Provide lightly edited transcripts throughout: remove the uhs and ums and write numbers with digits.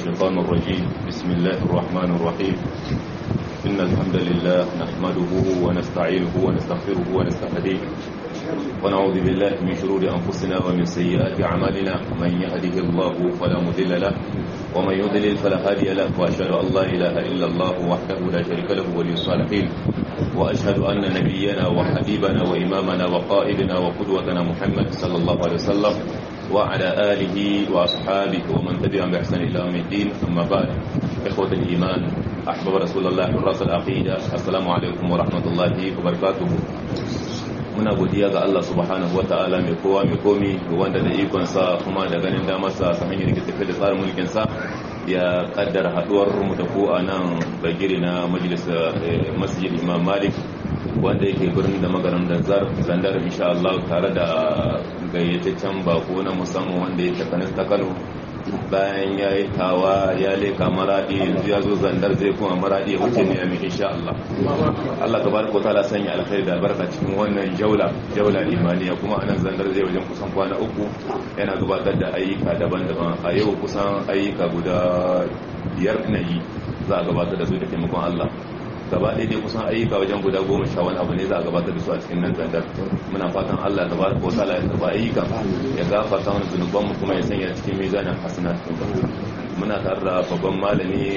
الشيطان الرجيم. بسم الله الرحمن الرحيم. إن الحمد لله نحمده ونستعينه ونستغفره ونستهديه ونعوذ بالله من شرور أنفسنا ومن سيئات أعمالنا. من يهده الله فلا مضل له ومن يضلل فلا هادي له، وأشهد أن لا إله إلا الله وحده لا شريك له ولي الصالحين، وأشهد أن نبينا وحبيبنا وإمامنا وقائدنا وقدوتنا محمد صلى الله عليه وسلم وعلى آله وأصحابه ومن تبعهم بإحسان إلى يوم الدين. أما بعد، إخوة الإيمان، أحباب رسول الله حراس العقيدة، السلام عليكم ورحمة الله وبركاته. muna godiya ga Allah subhanahu wata'ala mai kowa mai komi, wanda da ikonsa kuma da ganin damarsa ta hanyar da tafi da tsarin mulkinsa ya kaddara haduwar mu da ku a nan bagire na majalis masjid Imam Malik wanda yake birnin da magaran da zandar insha Allah, tare da gayyataccen bako na musamman wanda yake kanis ta Kano. Bayan ya yi tawa ya leka maradi, yanzu ya zo zandar zai kuma maradi ya wuce ne mai insha Allah. Allah tabaraka wa ta'ala sanya alkhairi da albarka cikin wannan jaula imaniya. Kuma anan zandar zai wajen kusan kwana uku yana gabatar da ayyuka daban-daban. A yau kusan ayyuka guda 5 na yi za a gabatar da su da taimakon Allah. Gaba ɗaya dai kusan ayyuka wajen guda 10 wani abu ne za a gabatar da su a cikin nan zandar. Muna fatan Allah tabaraka wa ta'ala ya karba ayyuka, ya gafarta mana zunubanmu kuma ya sanya cikin mizanin hasanat. Muna tare da babban malami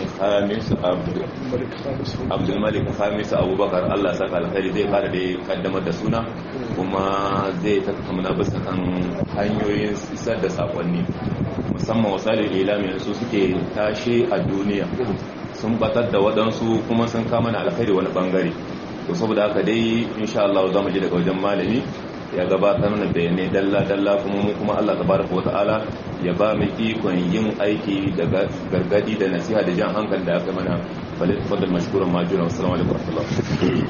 Abdul Malik Khamis Abubakar, Allah ya saka alkhairi. Zai fara da kaddamar da suna kuma zai tattauna bisa kan hanyoyin isar da sakonni, musamman wasalin ilami su suke tashi a duniya, sun batar da waɗansu kuma sun kama na alkhairi wani bangare. To saboda haka dai insha Allah za mu je daga wajen malami ya gabatar mana bayanai dalla kuma mu kuma Allah tabaraka wata'ala ya ba mu ikon yin aiki da gargadi da nasiha da jan hankali da aka mana. Falit fadal mashkuran majuna. Assalamu alaikum warahmatullahi.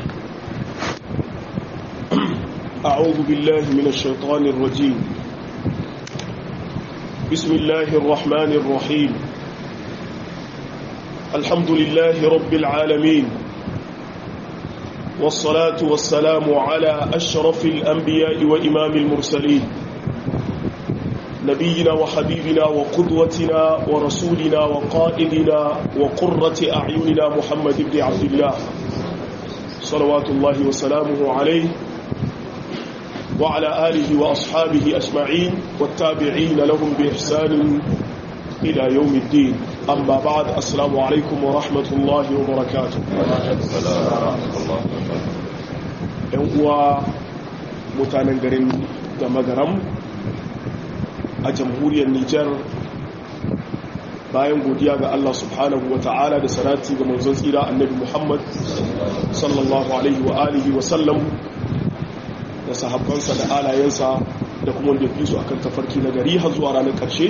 أعوذ بالله من الشيطان الرجيم. بسم الله الرحمن الرحيم. الحمد لله رب العالمين، والصلاة والسلام على أشرف الأنبياء وإمام المرسلين، نبينا وحبيبنا وقدوتنا ورسولنا وقائدنا وقرة أعيننا محمد بن عبد الله صلوات الله وسلامه عليه وعلى آله وأصحابه أجمعين والتابعين لهم بإحسان إلى يوم الدين. أما بعد، السلام عليكم ورحمة الله وبركاته. uwa mutanen garin da magaram a jamhuriyar Nijar, bayan godiya ga Allah subhanahu wa ta'ala da salati ga manzon tsira annabi Muhammad sallallahu alaihi wa alihi wa sallam da sahabbansa da alayensa da kuma wanda fi su akan tafarki na gari har zuwa ranar ƙarshe,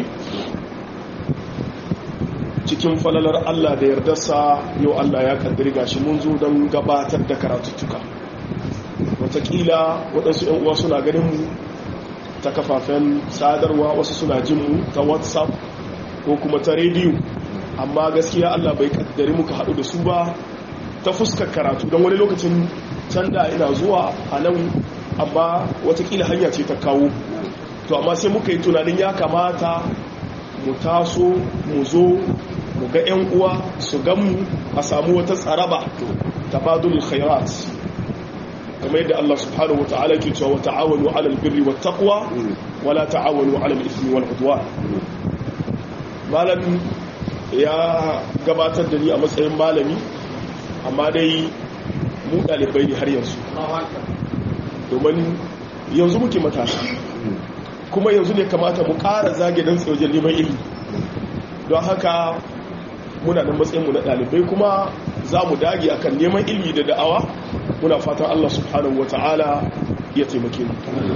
cikin falalar Allah da yardarsa yau Allah ya kaddari gashi mun zo don gabatar da karatuttuka. Wataƙila waɗansu 'yan uwa suna ganin mu ta kafafen sadarwa, wasu suna jin mu ta WhatsApp ko kuma ta rediyo, amma gaskiya Allah bai kaddari muka haɗu da su ba ta fuskar karatu. Don wani lokacin can da ina zuwa a nan, amma watakila hanya ce ta kawo, to amma sai muka yi tunanin ya kamata mu taso mu zo mu ga 'yan uwa su ganmu, a samu wata tsaraba ta badul khairat, kamar yadda Allah subhanahu wa ta'ala ke cewa ta'awanu 'alal birri wat taqwa wala ta'awanu 'alal ithmi wal 'udwan. Malami ya gabatar da ni a matsayin malami, amma dai mu dalibai ne har yanzu, domin yanzu muke matasa, kuma yanzu ne kamata mu ƙara zage don tsaye neman ilimi. Don haka muna nan matsayinmu na ɗalibai, kuma za mu dage akan neman ilimi da da'awa. Muna fatan Allah subhanahu wa ta'ala ya taimake mu.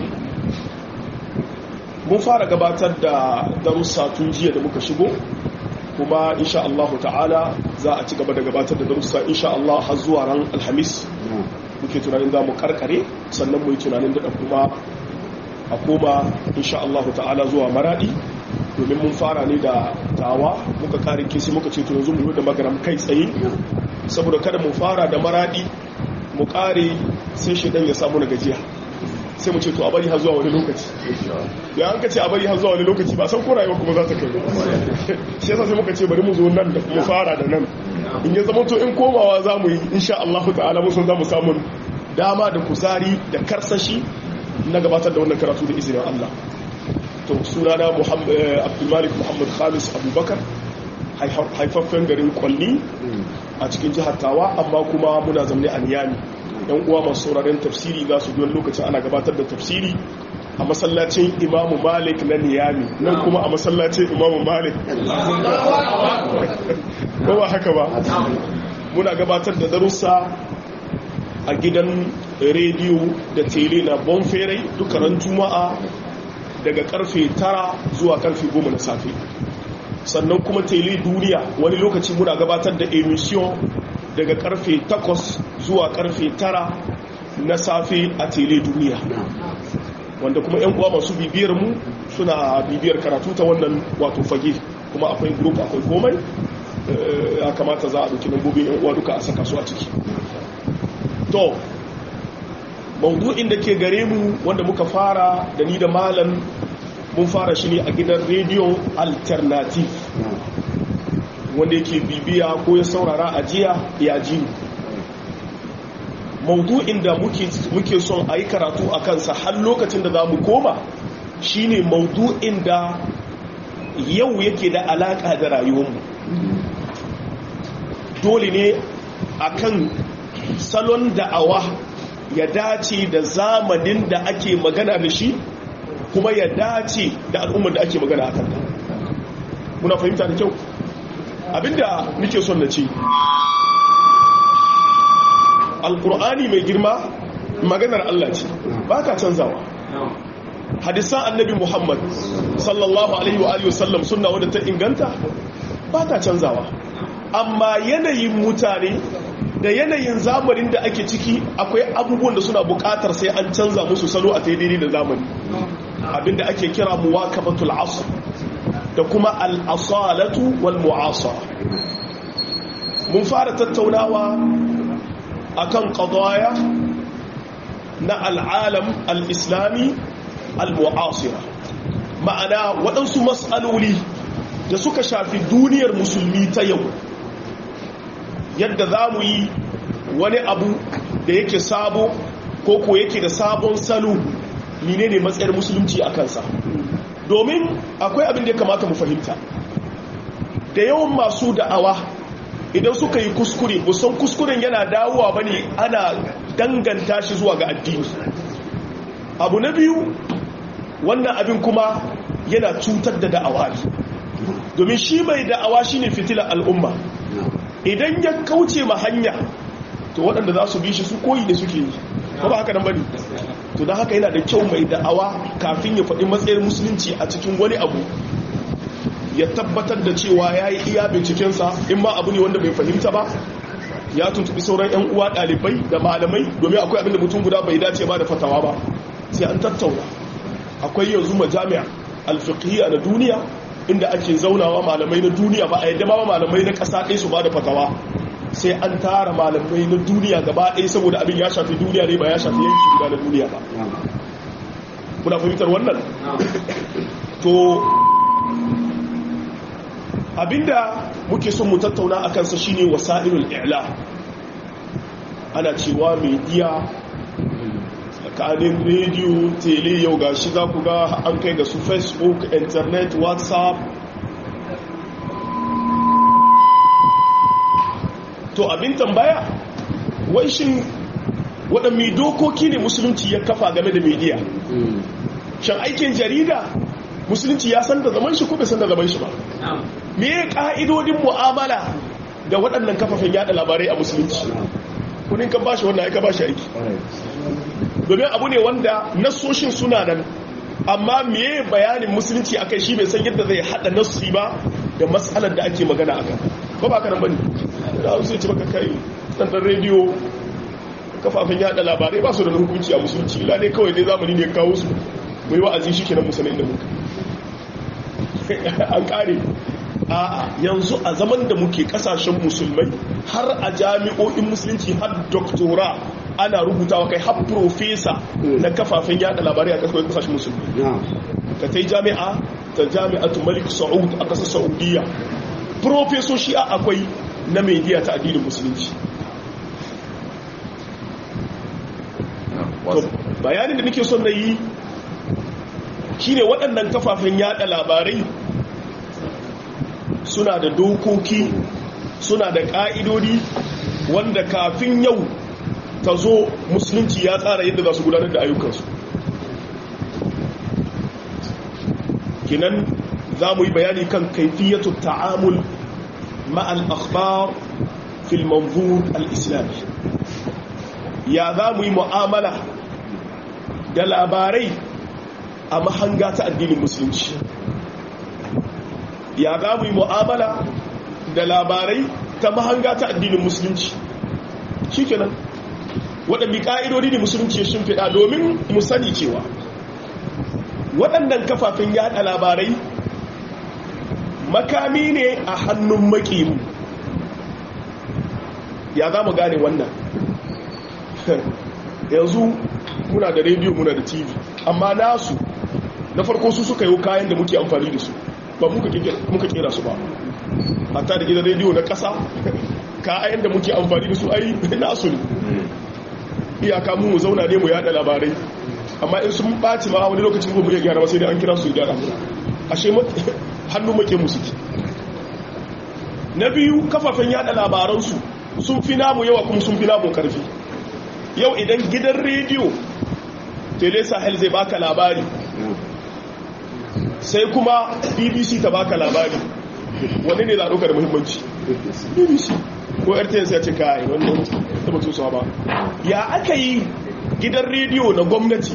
Mun fara gabatar da darussa tun jiya da muka shigo, kuma insha Allah ta'ala za a ci gaba da gabatar da darussa insha Allah har zuwa ran Alhamis. Muke tunanin za mu karkare, sannan mu yi tunanin da kuma a koma insha Allah ta'ala zuwa maradi, domin mun fara ne da tawa muka kare kisi muka ce tunan zumu da magaram kai tsaye, saboda kada mu fara da maradi mu kare sai shedan ya samu na gajiya, sai mu ce to a bari har zuwa wani lokaci da an ka ce a bari har zuwa wani lokaci ba san ko rayuwa kuma za ta kai shi yasa sai muka ce bari mu zo nan da mu fara da nan in ya zama to in komawa za mu yi insha Allah ta'ala mun san za mu samu dama da kuzari da karsashi na gabatar da wannan karatu da izinin Allah to sunana Abdulmalik Muhammad Khamis Abubakar haifaffen garin Kwalli a cikin jihar Tawa amma kuma muna zamne a Niyami yan uwa masu sauraren tafsiri za su biyan lokacin ana gabatar da tafsiri a masallacin Imamu Malik na Niyami nan kuma a masallacin Imamu Malik ko ba haka ba muna gabatar da darussa a gidan rediyo da tele na Bonferai dukkanin Juma'a daga karfe 9 zuwa karfe 10 na safe sannan kuma tele duniya wani lokaci muna gabatar da emission daga karfe 8 zuwa karfe 9 na safe a tele duniya wanda kuma yan uwa masu bibiyar mu suna bibiyar karatu ta wannan wato fage kuma akwai group akwai komai ya kamata za a dauki lambobin yan uwa duka a saka su a ciki to maudu'in da ke gare mu wanda muka fara da ni da malam mun fara shi ne a gidan rediyo alternative wanda yake bibiya ko ya saurara a jiya ya ji maudu'in da muke son a yi karatu a kansa har lokacin da za mu koma shine maudu'in da yau yake da alaka da rayuwarmu dole ne akan salon da'awa ya dace da zamanin da ake magana da shi kuma ya dace da al'ummar da ake magana a kanta muna fahimta da kyau abinda nake son na ce alkur'ani mai girma maganar Allah ce ba ka canzawa hadisan annabi Muhammad sallallahu alaihi wa alihi wasallam sunna wadda ta inganta ba ta canzawa amma yanayin mutane da yanayin zamanin da ake ciki akwai abubuwan da suna bukatar sai an canza musu salo a daidai da zamani abinda ake kira muwakabatul asr da kuma al-asalatu wal mu'asara mun fara tattaunawa akan qadaya na al'alam al-islami al-mu'asira ma'ana waɗansu mas'aloli da suka shafi duniyar musulmi ta yau yadda za mu yi wani abu da yake sabo ko ko yake da sabon salo menene matsayar musulunci a kansa domin akwai abin da ya kamata mu fahimta da yawan masu da'awa idan suka yi kuskure musan kuskuren yana dawowa bane ana danganta shi zuwa ga addini abu na biyu wannan abin kuma yana cutar da da'awa domin shi mai da'awa shine fitilar al'umma idan ya kauce ma hanya to waɗanda za su bi shi su koyi da suke yi ko ba haka nan bane to don haka yana da kyau mai da'awa kafin ya faɗi matsayin musulunci a cikin wani abu ya tabbatar da cewa ya yi iya bincikensa in ma abu ne wanda bai fahimta ba ya tuntuɓi sauran 'yan uwa ɗalibai da malamai domin akwai abin da mutum guda bai dace ba da fatawa ba sai an tattauna akwai yanzu majami'a alfiqhiyya na duniya inda ake zaunawa malamai na duniya ba a yadda ba malamai na ƙasa ɗaya su ba da fatawa sai an tara malamai na duniya gaba ɗaya saboda abin ya shafi duniya ne ba ya shafi yanki guda na duniya ba kuna fahimtar wannan to abinda muke son mu tattauna a kansa shine wasa'ilul i'la ana cewa media tsakanin rediyo tele yau gashi za ku ga an kai ga su facebook internet whatsapp to abin tambaya wai shin waɗanne dokoki ne musulunci ya kafa game da media shan aikin jarida musulunci ya san da zaman shi ko bai san da zaman shi ba me ya ka'idodin mu'amala da waɗannan kafafen yada labarai a musulunci kudin ka bashi wannan aika bashi aiki domin abu ne wanda nasoshin suna nan amma me bayanin musulunci akai shi bai san yadda zai hada nassi ba da matsalar da ake magana akan ba ba ka nan bane da hausa ce baka kai dan rediyo kafafen yada labarai ba su da hukunci a musulunci la dai kawai dai zamani ne kawo su mai wa'azi shi kenan musulmai da muka an kare a yanzu a zaman da muke kasashen musulmai har a jami'o'in musulunci har doktora ana rubutawa kai har profesa na kafafen yada labarai a kasashen musulmi ka ta yi jami'a ta jami'atu malik sa'ud a kasar saudiya profesoshi akwai na media ta addinin musulunci. Bayanin da nake son na yi shine waɗannan kafafen yada labarai suna da dokoki, suna da ƙa'idodi wanda kafin yau ta zo musulunci ya tsara yadda za su gudanar da ayyukansu. Kinan za mu yi bayani kan kaifiyatu ta'amul ma'al akhbar fil manzur al-islami. Ya za mu yi mu'amala da labarai a mahanga ta addinin musulunci. Ya za mu yi mu'amala da labarai ta mahanga ta addinin musulunci. Shi kenan waɗanda ƙa'idodi da musulunci ya shimfiɗa domin mu sani cewa waɗannan kafafen yaɗa labarai makami ne a hannun maƙimu. Ya za mu gane wannan? Yanzu muna da rediyo, muna da TV, amma nasu na farko su suka yi kayan da muke amfani da su, ba muka kera su ba. Hatta da gidan rediyo na ƙasa kayan da muke amfani da su ai nasu ne. Iyaka mu zauna ne mu yada labarai, amma in sun ɓaci ma wani lokacin ba mu iya gyara ba sai dai an kira su gyara mu. Ashe hannu make mu suke. Na biyu, kafafen yada labaransu sun fi namu yawa kuma sun fi namu karfi. Yau idan gidan rediyo Tele Sahel zai baka labari, sai kuma BBC ta baka labari, wani ne za a ɗauka da muhimmanci? BBC ko RTS ya ce kai wannan da mutu su ba. Ya aka yi gidan rediyo na gwamnati,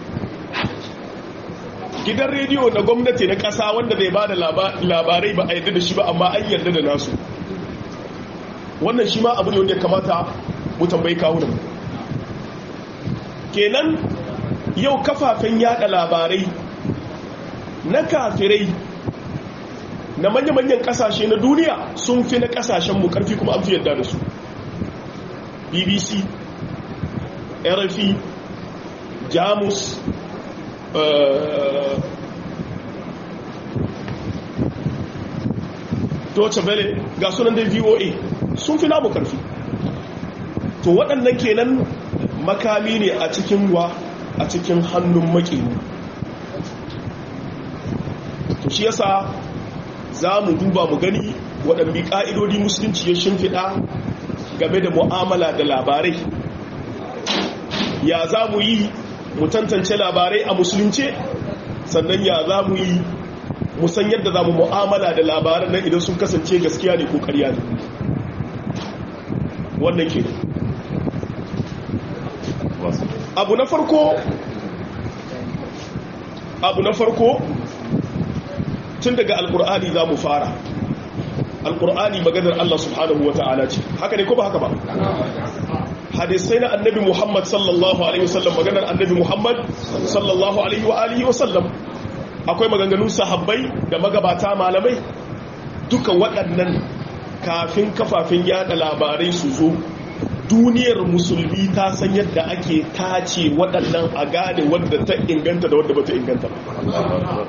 gidan rediyo na gwamnati na ƙasa wanda zai ba da labarai ba a yarda da shi ba, amma an yarda da nasu. Wannan shi ma abu ne wanda ya kamata mu tambayi kawunan. Kenan yau kafafen yada labarai na kafirai na manya-manyan kasashe na duniya sun fi na kasashen mu karfi, kuma an fi yadda da su. BBC, RFI, Jamus, Deutsche Welle, ga sunan da VOA sun fi namu karfi. To waɗannan kenan makami ne a cikin a cikin hannun maƙimu. To shi yasa za mu duba mu gani waɗanne ƙa'idodi musulunci ya shimfiɗa game da mu'amala da labarai. Ya za mu yi mu tantance labarai a musulunce, sannan ya za mu yi mu san yadda za mu mu'amala da labaran nan idan sun kasance gaskiya ne ko ƙarya ne. Wannan ke abu na farko tun daga alkur'ani za mu fara. Alkur'ani maganar Allah subhanahu wa ta'ala ce, haka ne ko ba haka ba? Hadisai na annabi Muhammad sallallahu alaihi wasallam, maganar annabi Muhammad sallallahu alaihi wasallam. Akwai maganganun sahabbai da magabata malamai, duka waɗannan kafin kafafen yada labarai su zo, duniyar musulmi ta san yadda ake tace waɗannan a gane wadda ta inganta da wadda ba ta inganta ba.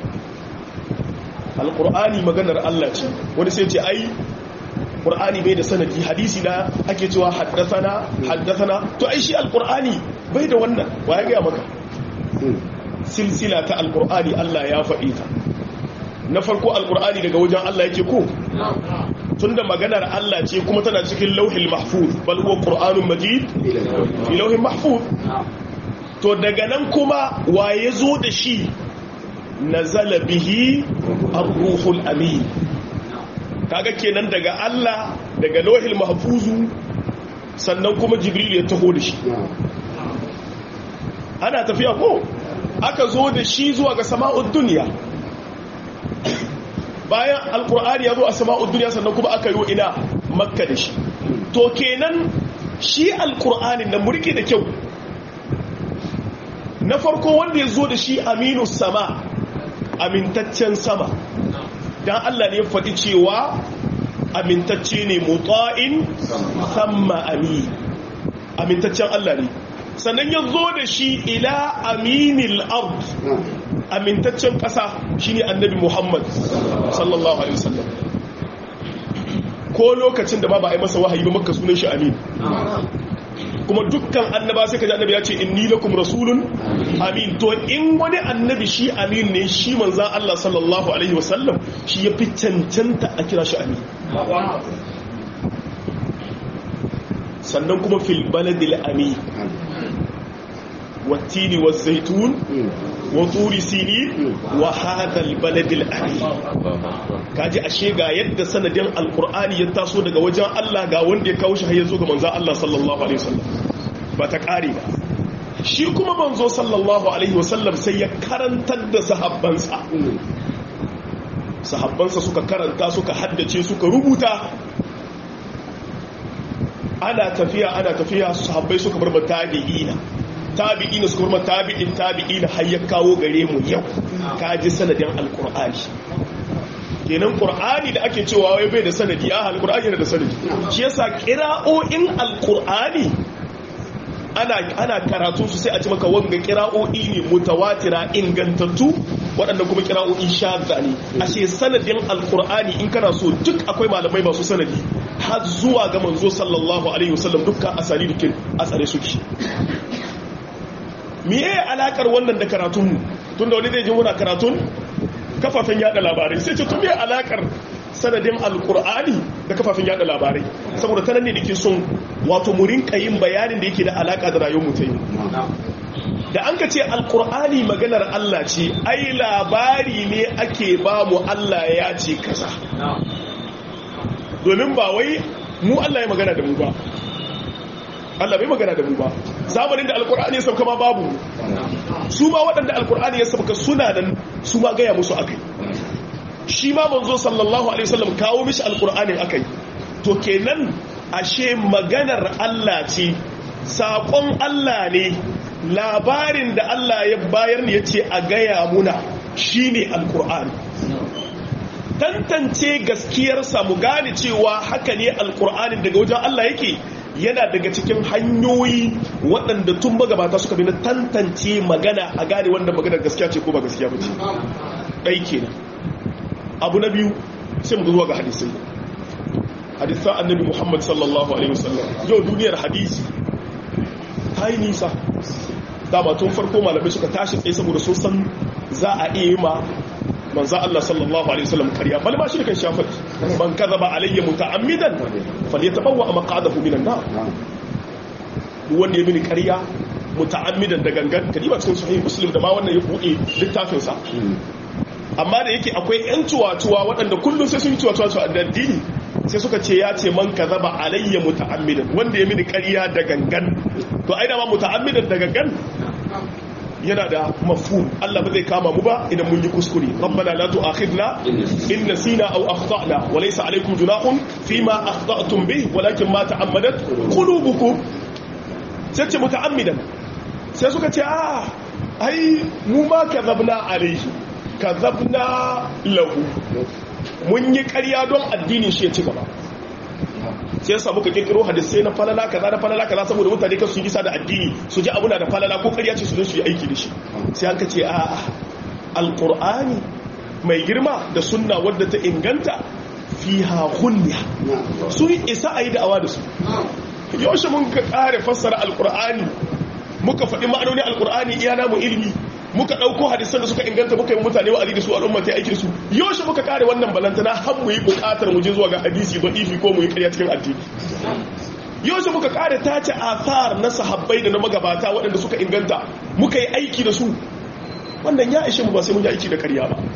Alƙur'ani maganar Allah ce, wani sai ce ai ƙur'ani bai da sanadi, hadisi na ake cewa haddasana, to ai shi alƙur'ani bai da wannan, wa ya gaya maka? Silsila ta alƙur'ani Allah ya faɗi ta. Na farko alƙur'ani daga wajen Allah yake ko? Tunda maganar Allah ce kuma tana cikin lauhil mahfuz, bal huwa qur'anun majid fi lauhin mahfuz. To daga nan kuma waye zo da shi? Nazala bihi ar-ruhul amin. Kaga kenan daga Allah, daga lauhil mahfuzu, sannan kuma Jibril ya taho da shi. Ana tafiya ko aka zo da shi zuwa ga sama'ud dunya. Bayan alkur'ani ya zo a sama'ud duniya, sannan kuma aka yi ina Makka da shi. To kenan shi alkur'ani na murke da kyau, na farko wanda ya zo da shi aminu sama, amintaccen sama, dan Allah ne ya faɗi cewa amintacce ne, muta'in thumma amin. amintaccen Allah ne sannan ya zo da shi ila aminil ard amintaccen ƙasa shine annabi Muhammad sallallahu alaihi wasallam ko lokacin da ba a yi masa wahayi ba makka sunan shi amin kuma dukkan annaba sai kaji annabi ya ce inni lakum rasulun amin to in wani annabi shi amin ne shi manzon Allah sallallahu alaihi wasallam shi ya fi cancanta a kira shi amin sannan kuma fil baladil amin wattini waz-zaytun wa turi sinin wa hadha al-baladil amin kaji ashe ga yadda sanadin alqur'ani ya taso daga wajen Allah ga wanda ya kawo shi har yazo ga manzon Allah sallallahu alaihi wasallam ba ta kare ba shi kuma manzo sallallahu alaihi wasallam sai ya karantar da sahabbansa suka karanta suka haddace suka rubuta ana tafiya sahabbai suka bar tabi'ina suka bar tabi'ina har ya kawo gare mu yau kaji sanadin alqur'ani kenan qur'ani da ake cewa wai bai da sanadi alqur'ani yana da sanadi shi yasa qira'o'in alqur'ani ana karatu su sai a ci maka wanga qira'o'i ne mutawatira ingantattu waɗannan kuma qira'o'i shadda ne ashe sanadin alqur'ani in kana so duk akwai malamai masu sanadi har zuwa ga manzo sallallahu alaihi wasallam dukkan asali dukin a tsare suke miye alakar wannan da karatun tunda wani zai ji muna karatun kafafen yada labarai sai ce tun miye alakar sanadin alkur'ani da kafafen yada labarai saboda ta nan ne dake son wato mu rinka yin bayanin da yake da alaka da rayuwar mutum da an ka ce alkur'ani maganar Allah ce ai labari ne ake ba mu Allah ya ce kaza domin ba wai mu Allah ya magana da mu ba Allah bai magana da mu ba zamanin da alkur'ani ya sauka ma babu su ma waɗanda alkur'ani ya sauka suna da su ma gaya musu akai shi ma manzo sallallahu alaihi wasallam kawo mishi alkur'anin akai to kenan ashe maganar Allah ce saƙon Allah ne labarin da Allah ya bayar ne yace a gaya muna shine alkur'ani tantance gaskiyarsa mu gane cewa haka ne alkur'anin daga wajen Allah yake yana daga cikin hanyoyi waɗanda tun magabata suka bi na tantance magana a gane wanda maganar gaskiya ce ko ba gaskiya ba ce ɗai kenan abu na biyu sai mu zuwa ga hadisai hadisan annabi Muhammad sallallahu alaihi wasallam yau duniyar hadisi ta yi nisa dama tun farko malamai suka tashi tsaye saboda sun san za a iya yi ma manzo Allah sallallahu alaihi wasallam kariya bal ma shirkan shafat man kadhaba alayya muta'ammidan falyatabawwa maq'adahu minan nar wanda ya mini kariya muta'ammidan da gangan kadiba cikin sahih muslim da ma wannan ya bude littafin sa amma da yake akwai yan tuwatuwa waɗanda kullum sai sun yi tuwatuwa a addini sai suka ce ya ce man kadhaba alayya muta'ammidan wanda ya mini kariya da gangan to ai da ma muta'ammidan da gangan yana da mafhum Allah ba zai kama mu ba idan mun yi kuskure rabbana la tu'akhidna in nasina aw akhtana wa laysa alaykum junahun fima akhta'tum bih walakin ma ta'ammadat qulubukum sai ce muta'ammidan sai suka ce ai mu ma kadhabna alayhi kadhabna lahu mun yi ƙarya don addinin shi ya ci gaba sai yasa muka kirkiro hadisai na falala kaza saboda mutane kan su yi da addini su ji abu na da falala ko ƙarya ce su zo su yi aiki da shi sai an ka ce alqur'ani mai girma da sunna wadda ta inganta fiha ghunya su isa ayi da'awa da su yaushe mun ka kare fassara alqur'ani muka faɗi ma'anoni alqur'ani iya namu ilimi muka ɗauko hadisan da suka inganta muka yi mutane wa'azi da su al'umma ta aikin su yaushe muka kare wannan balantana har mu yi buƙatar mu je zuwa ga hadisi ba ifi ko mu yi ƙarya cikin addini yaushe muka kare tace athar na sahabbai da na magabata waɗanda suka inganta muka yi aiki da su wannan ya ishe mu ba sai mun yi aiki da ƙarya ba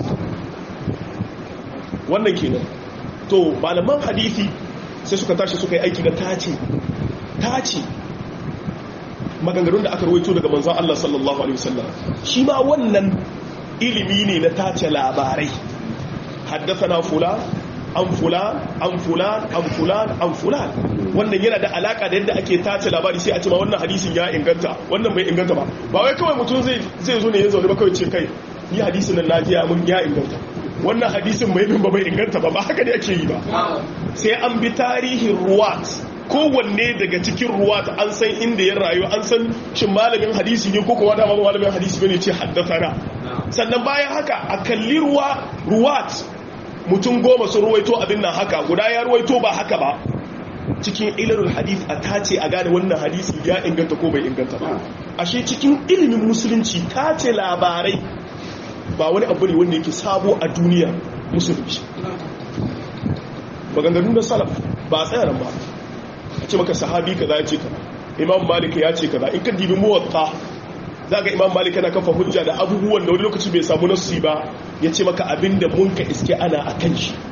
wannan kenan to malaman hadisi sai suka tashi suka yi aiki da tace maganganun da aka rawaito daga manzon Allah sallallahu alaihi wasallam shi ma wannan ilimi ne na tace labarai haddathana fulan an fulan an fulan an fulan an fulan wannan yana da alaka da yadda ake tace labari sai a ce ma wannan hadisin ya inganta wannan bai inganta ba ba wai kawai mutum zai zo ne ya zaune ba kawai ce kai ni hadisin nan lafiya mun ya inganta wannan hadisin bai bin ba bai inganta ba haka ne ake yi ba sai an bi tarihin ruwat kowanne daga cikin ruwat an san inda ya rayu, an san shin malamin hadisi ne ko kuma da malamin hadisi bane ce haddathana. Sannan bayan haka a kalli ruwat mutum 10 sun ruwaito abin nan haka, guda ya ruwaito ba haka ba, cikin ilalul hadith a tace a gane wannan hadisi ya inganta ko bai inganta ba. Ashe cikin ilimin musulunci tace labarai ba wani abu ne wanda yake sabo a duniya musulunci. Maganganu na salaf ba a tsaya nan ba, a ce maka sahabi kaza ya ce kaza, imam malik ya ce kaza. In ka dibi muwatta za ga imam malik yana kafa hujja da abubuwan da wani lokaci bai samu nassi ba, ya ce maka abinda mun ka iske ana a kan shi.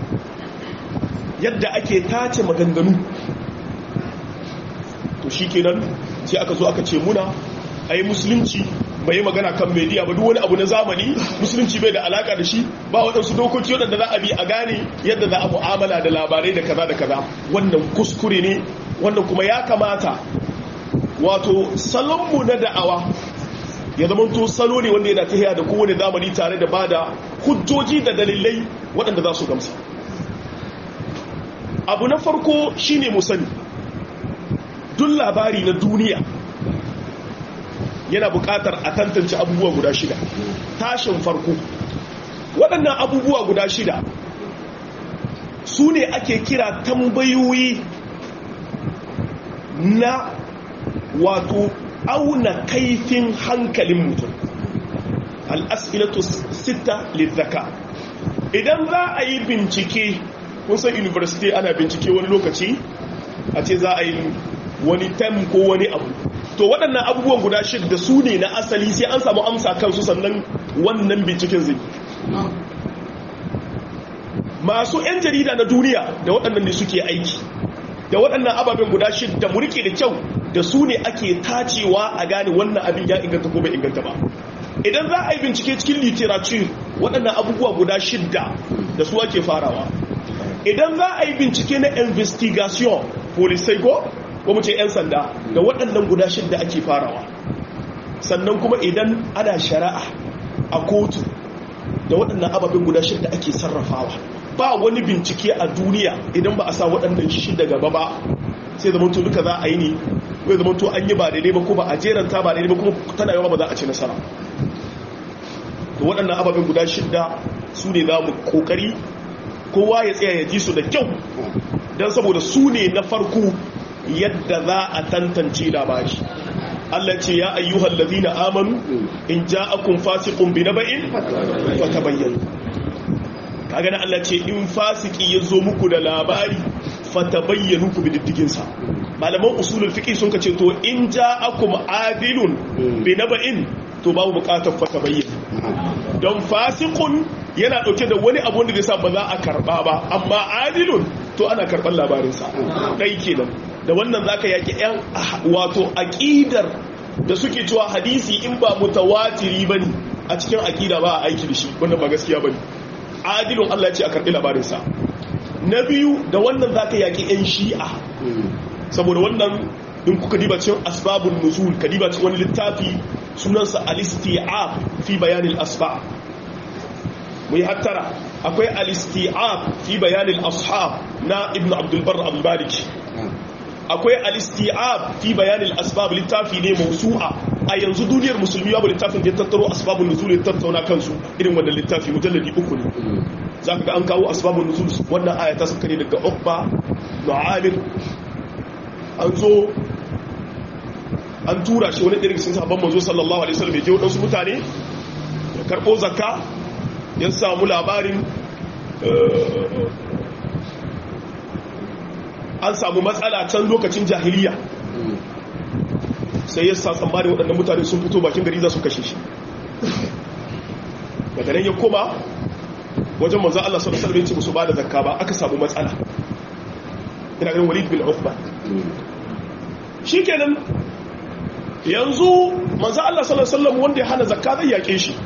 Yadda ake tace maganganu to shi kenan sai aka zo aka ce muna ai musulunci bai magana kan media ba, duk wani abu na zamani musulunci bai da alaka da shi, ba waɗansu dokoki waɗanda za a bi a gane yadda za a mu'amala da labarai da kaza da kaza. Wannan kuskure ne, wannan kuma ya kamata wato salonmu na da'awa ya zama to salo ne wanda yana tafiya da kowane zamani tare da bada hujjoji da dalilai waɗanda za su gamsa. Abu na farko shine mu sani duk labari na duniya yana buƙatar a tantance abubuwa guda 6. Tashin farko waɗannan abubuwa guda 6 su ne ake kira tambayoyi na wato auna kaifin hankalin mutum. Al'as'ilatu 6 lizzaka. Idan za a yi bincike, kun san university ana bincike wani lokaci a ce za a yi wani tem ko wani abu, to waɗannan abubuwan guda 6 su ne na asali, sai an samu amsa kansu sannan wannan binciken zai. Masu 'yan jarida na duniya da waɗannan ne suke aiki, da waɗannan ababen guda 6 mu rike da kyau, da su ne ake tacewa a gane wannan abin ya inganta ko bai inganta ba. Idan za a yi bincike cikin literature, waɗannan abubuwa guda 6 da su ake farawa. Idan za a yi bincike na investigation, polisai ko mu ce 'yan sanda, da waɗannan guda 6 ake farawa. Sannan kuma idan ana shari'a a kotu, da waɗannan ababen guda 6 ake sarrafawa. Ba wani bincike a duniya idan ba a sa waɗannan 6 gaba ba, sai zama to duka za a yi ne, ko zama to an yi ba daidai ba, ko ba a jeranta ba daidai ba, kuma tana yawa ba za a ci nasara. To waɗannan ababen guda 6 su ne za mu ƙoƙari kowa ya tsaya ya ji su da kyau, don saboda su ne na farko yadda za a tantance labari. Allah ce ya ayyuhal ladina amanu in ja'akum fasiqun binaba'in fatabayyanu. Kaga na Allah ce in fasiki ya zo muku da labari fatabayyanu ku bi diddigin sa. Malaman usulul fiqh sun kace to in ja'akum adilun binaba'in to babu bukatar fatabayyanu. Don fasiqun yana dauke da wani abu wanda zai sa ba za a karba ba, amma adilun to ana karban labarin sa. Dai kenan. Da wannan zaka yaki yan wato aqidar da suke cewa hadisi in ba mutawatiri bane a cikin aqida ba a aiki da shi, wannan ba gaskiya bane. Adilun Allah ya ce a karbi labarin sa. Na biyu da wannan zaka yaki yan shi'a, saboda wannan in kuka diba cikin asbabun nuzul, ka diba cikin wani littafi sunansa al-isti'ab fi bayan al-asbab. Mu yi hattara, akwai al-isti'ab fi bayan al-ashab na Ibn Abdul Barr al-Maliki, akwai al-isti'ab fi bayan al-asbab, littafi ne mawsu'a. A yanzu duniyar musulmi babu littafin da ya tattaro asbabun nuzul ya tattauna kansu irin wannan littafi, mujalladi 3 ne. Zaka ga an kawo asbabun nuzul, wannan aya ta saka ne daga Uqba Nu'amir, an zo an tura shi wani irin sun sahabban manzo sallallahu alaihi wasallam ya je wadansu mutane ya karbo zakka, ya samu labarin an samu matsala can lokacin jahiliya, sai ya sa tsammanin waɗannan mutane sun fito bakin gari za su kashe shi. Daga nan ya koma wajen manzo Allah sallallahu alaihi wasallam ya ce musu ba da zakka ba, aka samu matsala. Ina ganin Walid bin Uqba. Shikenan yanzu manzo Allah sallallahu alaihi wasallam wanda ya hana zakka zai yake shi.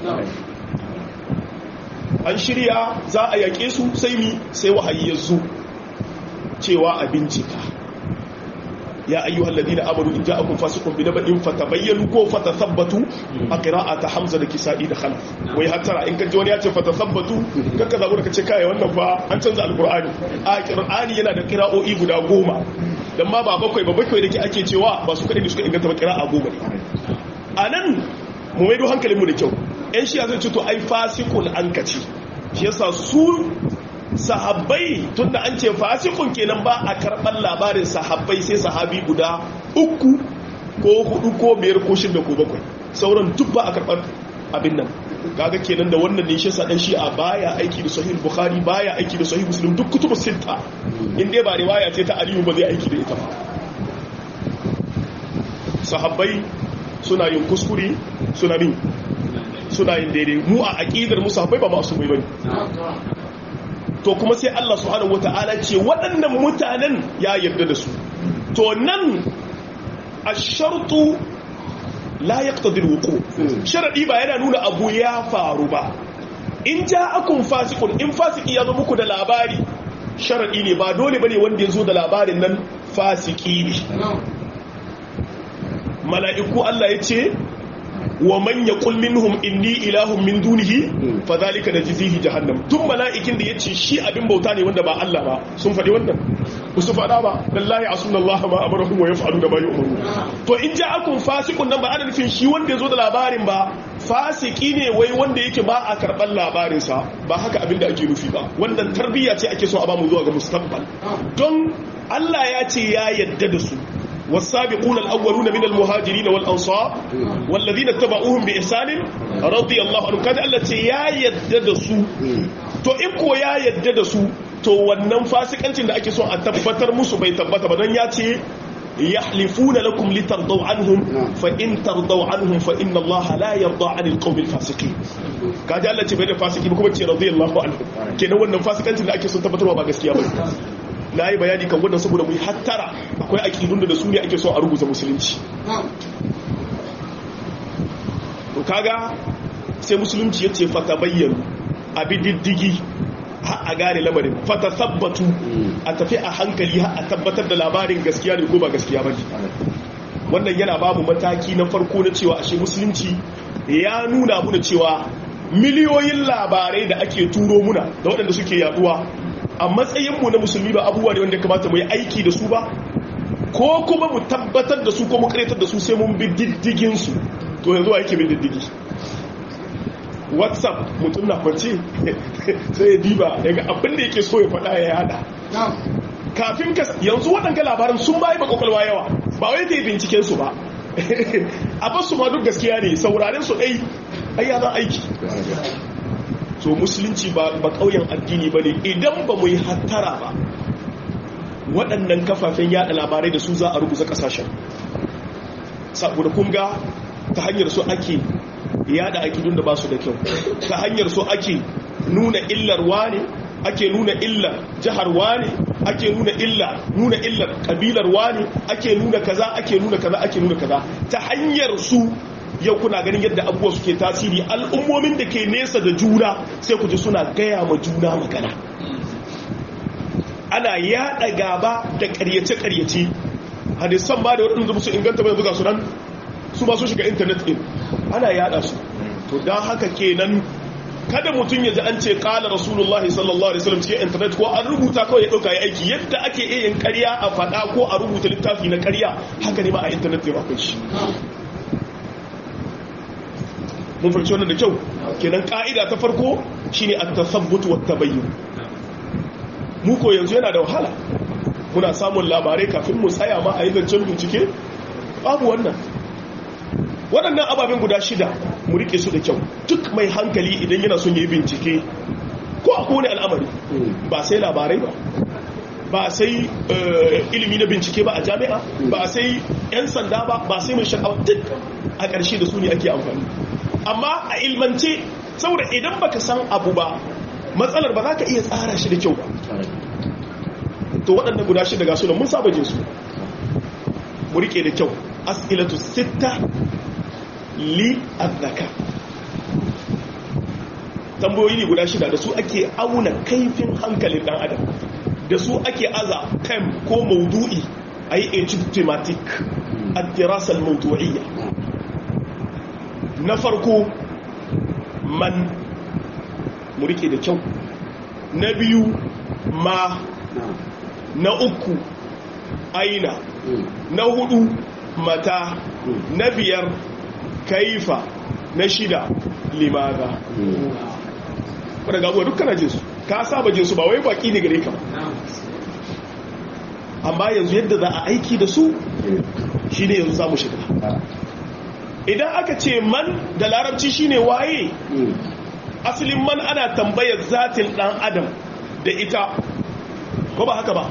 An shirya za a yake su, sai wahayi ya zo cewa a bincika. Ya ayyuhal ladina amanu in ja'akum fasiqun binaba'in fatabayyanu ko fatathabbatu, a qira'ata Hamza da Kisa'i da Khalaf. Wai hattara in kaje wani ya ce fatathabbatu, kakka zabu da kace kai wannan fa an canza alqur'ani. A qur'ani yana da qira'o'i guda 10. dan ma ba bakwai da ke ake cewa ba su kadai da suka inganta ba qira'a 10 ne anan mu maido hankalinmu da kyau ƴan shi zai ce to ai fasikun an kace shi yasa su sahabbai tunda an ce fasikun kenan ba a karɓar labarin sahabbai sai sahabi guda 3 ko 4 ko 5 ko 6 ko 7 sauran duk ba a karɓar abin nan kaga kenan da wannan ne shi sadan shi a baya aiki da sahih bukhari baya aiki da sahih muslim duk kutubu sita in dai ba riwaya ce ta aliyu ba zai aiki da ita ba sahabbai suna yin kuskure suna yin daidai mu a aqidar mu sahabbai ba masu mai bane to kuma sai Allah subhanahu wataala ce waɗannan mutanen ya yarda da su to nan ash-shartu la yaqtadi al-wuqu sharadi ba yana nuna abu ya faru ba in ja'akum fasiqun in fasiki ya zo muku da labari sharadi ne ba dole bane wanda ya zo da labarin nan fasiki ne mala'iku Allah ya ce wa man yaqul minhum inni ilahun min dunihi fadhalika najzihi jahannam duk mala'ikin da yace shi abin bauta ne wanda ba Allah ba sun faɗi wannan su faɗa ba wallahi asunallahi ma amaruhum wa yaf'alu ma yu'maru to in ja'akum fasiqun nan ba ana nufin shi wanda yazo da labarin ba fasiki ne wai wanda yake ba a karban labarin sa ba haka abin da ake nufi ba wannan tarbiyya ce ake so a ba mu zuwa ga mustaqbal don Allah ya ce ya yadda da su والسابقون الأولون من المهاجرين والأنصار والذين اتبعوهم بإحسان رضي الله عنهم كذا التي يا يددسو to in ko ya yadda da su to wannan fasikancin da ake so a tabbatar musu bai tabbata ba dan ya ce yahlifuna lakum litardaw anhum fa in tardaw anhum fa inna Allah la yarda 'anil qawmil fasiqin kaji Allah ce bai da fasiki ba kuma ce radiyallahu anhu kenan wannan fasikancin da ake so tabbatarwa ba gaskiya ba na yi bayani kan wannan saboda mu yi hattara akwai aƙidun da su ne ake so a rubuta musulunci to kaga sai musulunci ya ce fata bayyana abi diddigi har a gane lamarin fata sabbatu a tafi a hankali har a tabbatar da labarin gaskiya ne ko ba gaskiya ba ne wannan yana babu mataki na farko na cewa ashe musulunci ya nuna muna cewa miliyoyin labarai da ake turo muna da waɗanda suke yaduwa a matsayinmu na musulmi ba abubuwa ne wanda ya kamata mu yi aiki da su ba ko kuma mu tabbatar da su ko mu karetar da su sai mun bi diddigin su to yanzu yake bin diddigi whatsapp mutum na kwance sai ya diba daga abin da yake so ya faɗa ya yada kafin ka yanzu waɗanda labaran sun bayi ba kwakwalwa yawa ba wai da binciken su ba a basu ma duk gaskiya ne sauraren su ɗai ya zan aiki so musulunci ba ƙauyen addini ba ne idan ba mu yi hattara ba waɗannan kafafen yada labarai da su za a rubuta ƙasashen saboda kun ga ta hanyar su ake yada akidun da ba su da kyau ta hanyar su ake nuna illar wane ake nuna illar jihar wane ake nuna illar kabilar wane ake nuna kaza ake nuna kaza ake nuna kaza ta hanyar su yau kuna ganin yadda abubuwa suke tasiri al'ummomin da ke nesa da juna sai ku ji suna gaya ma juna magana ana yada gaba da karyace-karyace hadisan ba da waɗanda musu inganta bai buga su nan su ba su shiga intanet ɗin ana yada su to don haka kenan kada mutum ya ji an ce kala rasulullahi sallallahu alaihi wasallam cikin intanet ko an rubuta kawai ya ɗauka ya aiki yadda ake iya yin karya a faɗa ko a rubuta littafi na karya haka ne ma a intanet ne ba kun shi mun fahimci wannan da kyau kenan ka'ida ta farko shine at-tathabbut wa at-tabayyun mu ko yanzu yana da wahala muna samun labarai kafin mu tsaya ma a yi zancen bincike babu wannan waɗannan ababen guda 6 mu rike su da kyau duk mai hankali idan yana son yi bincike ko a kowane al'amari ba sai labarai ba sai ilimi na bincike ba a jami'a ba sai 'yan sanda ba sai mai sha'awa duk a ƙarshe da su ne ake amfani amma a ilmance saboda idan baka san abu ba matsalar ba za ka iya tsara shi da kyau ba to waɗannan guda 6 ga sunan mun saba jin su mu rike da kyau as'ilatu 6 li azzaka tambayoyi ne guda 6 da su ake auna kaifin hankalin dan adam da su ake aza time ko maudu'i ayi etude thematic ad-dirasa al-mawdu'iyya na farko man mu rike da kyau na biyu ma na uku aina, na 4 mata, na 5 kaifa, na 6 limaza. wadda gabuwa dukkan jinsu ka saba jinsu ba wai baki ne gare ka ba, amma yanzu yadda za a aiki da su shine yanzu za mu shiga. Idan aka ce man da larabci shine waye, asalin man ana tambayar zatin dan adam da ita, ko ba haka ba,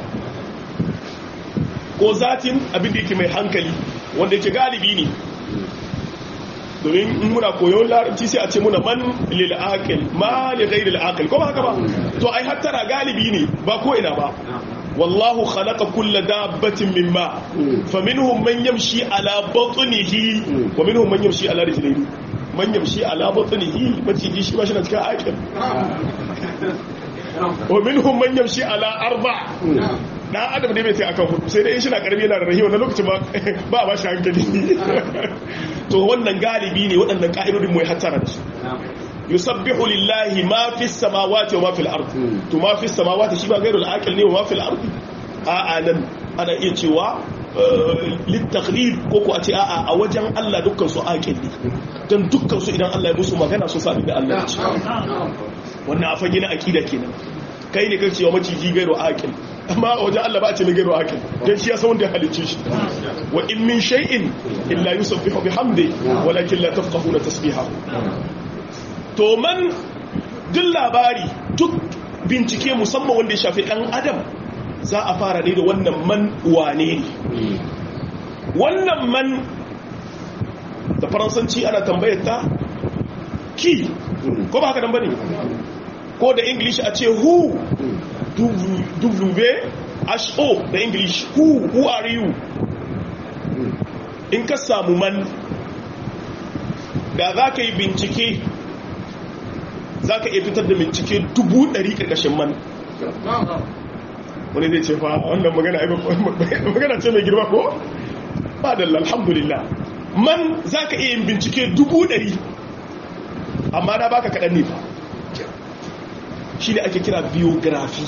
ko zatin abin da yake mai hankali wanda yake galibi ne, domin in muna koyon larabci sai a ce muna man lil aqil ma li ghayri al aqil, ko ba haka ba, to ai hattara galibi ne ba ko ina ba. wallahu khalaqa kulla dabbatin mimma faminhum man yamshi ala batnihi wa minhum man yamshi ala rijlihi. Man yamshi ala batnihi maciji shi ba shi na cikin aqil, wa minhum man yamshi ala arba. dan adam ne bai sai akan hudu, sai dai in shi na karbi yana da rahi wannan lokacin ba ba shi hankali. to wannan galibi ne waɗannan ka'idodin mu ya hattara da su. yusabbihu lillahi ma fi samawati wa ma fil ardi, to ma fi samawati shi ba gairul aqil ne wa ma fil ardi. a'a nan ana iya cewa litakhlid ko ko a ce a'a a wajen Allah dukkan su aqil ne, dan dukkan su idan Allah ya musu magana su sabi da Allah ya ce. wannan a fage na akida kenan. kai ne kace wa maciji gairu aqil, amma a wajen Allah ba a ce ne gairu aqil, dan shi ya san wanda ya halicce shi. wa in min shay'in illa yusabbihu bihamdi walakin la tafqahuna tasbihahu. to man duk labari, duk bincike musamman wanda ya shafi ɗan adam za a fara ne da wannan man wane ne. wannan man da faransanci ana tambayar ta ki, ko ba haka nan bane, ko da english a ce who, WHO da english who are you. in ka samu man da za ka yi bincike za ka iya fitar da bincike 100 ƙarƙashin man. wani zai ce fa wannan magana ce mai girma ko? ba da alhamdulillah. man za ka iya yin bincike 100, amma na baka kaɗan ne fa. shi ne ake kira biography.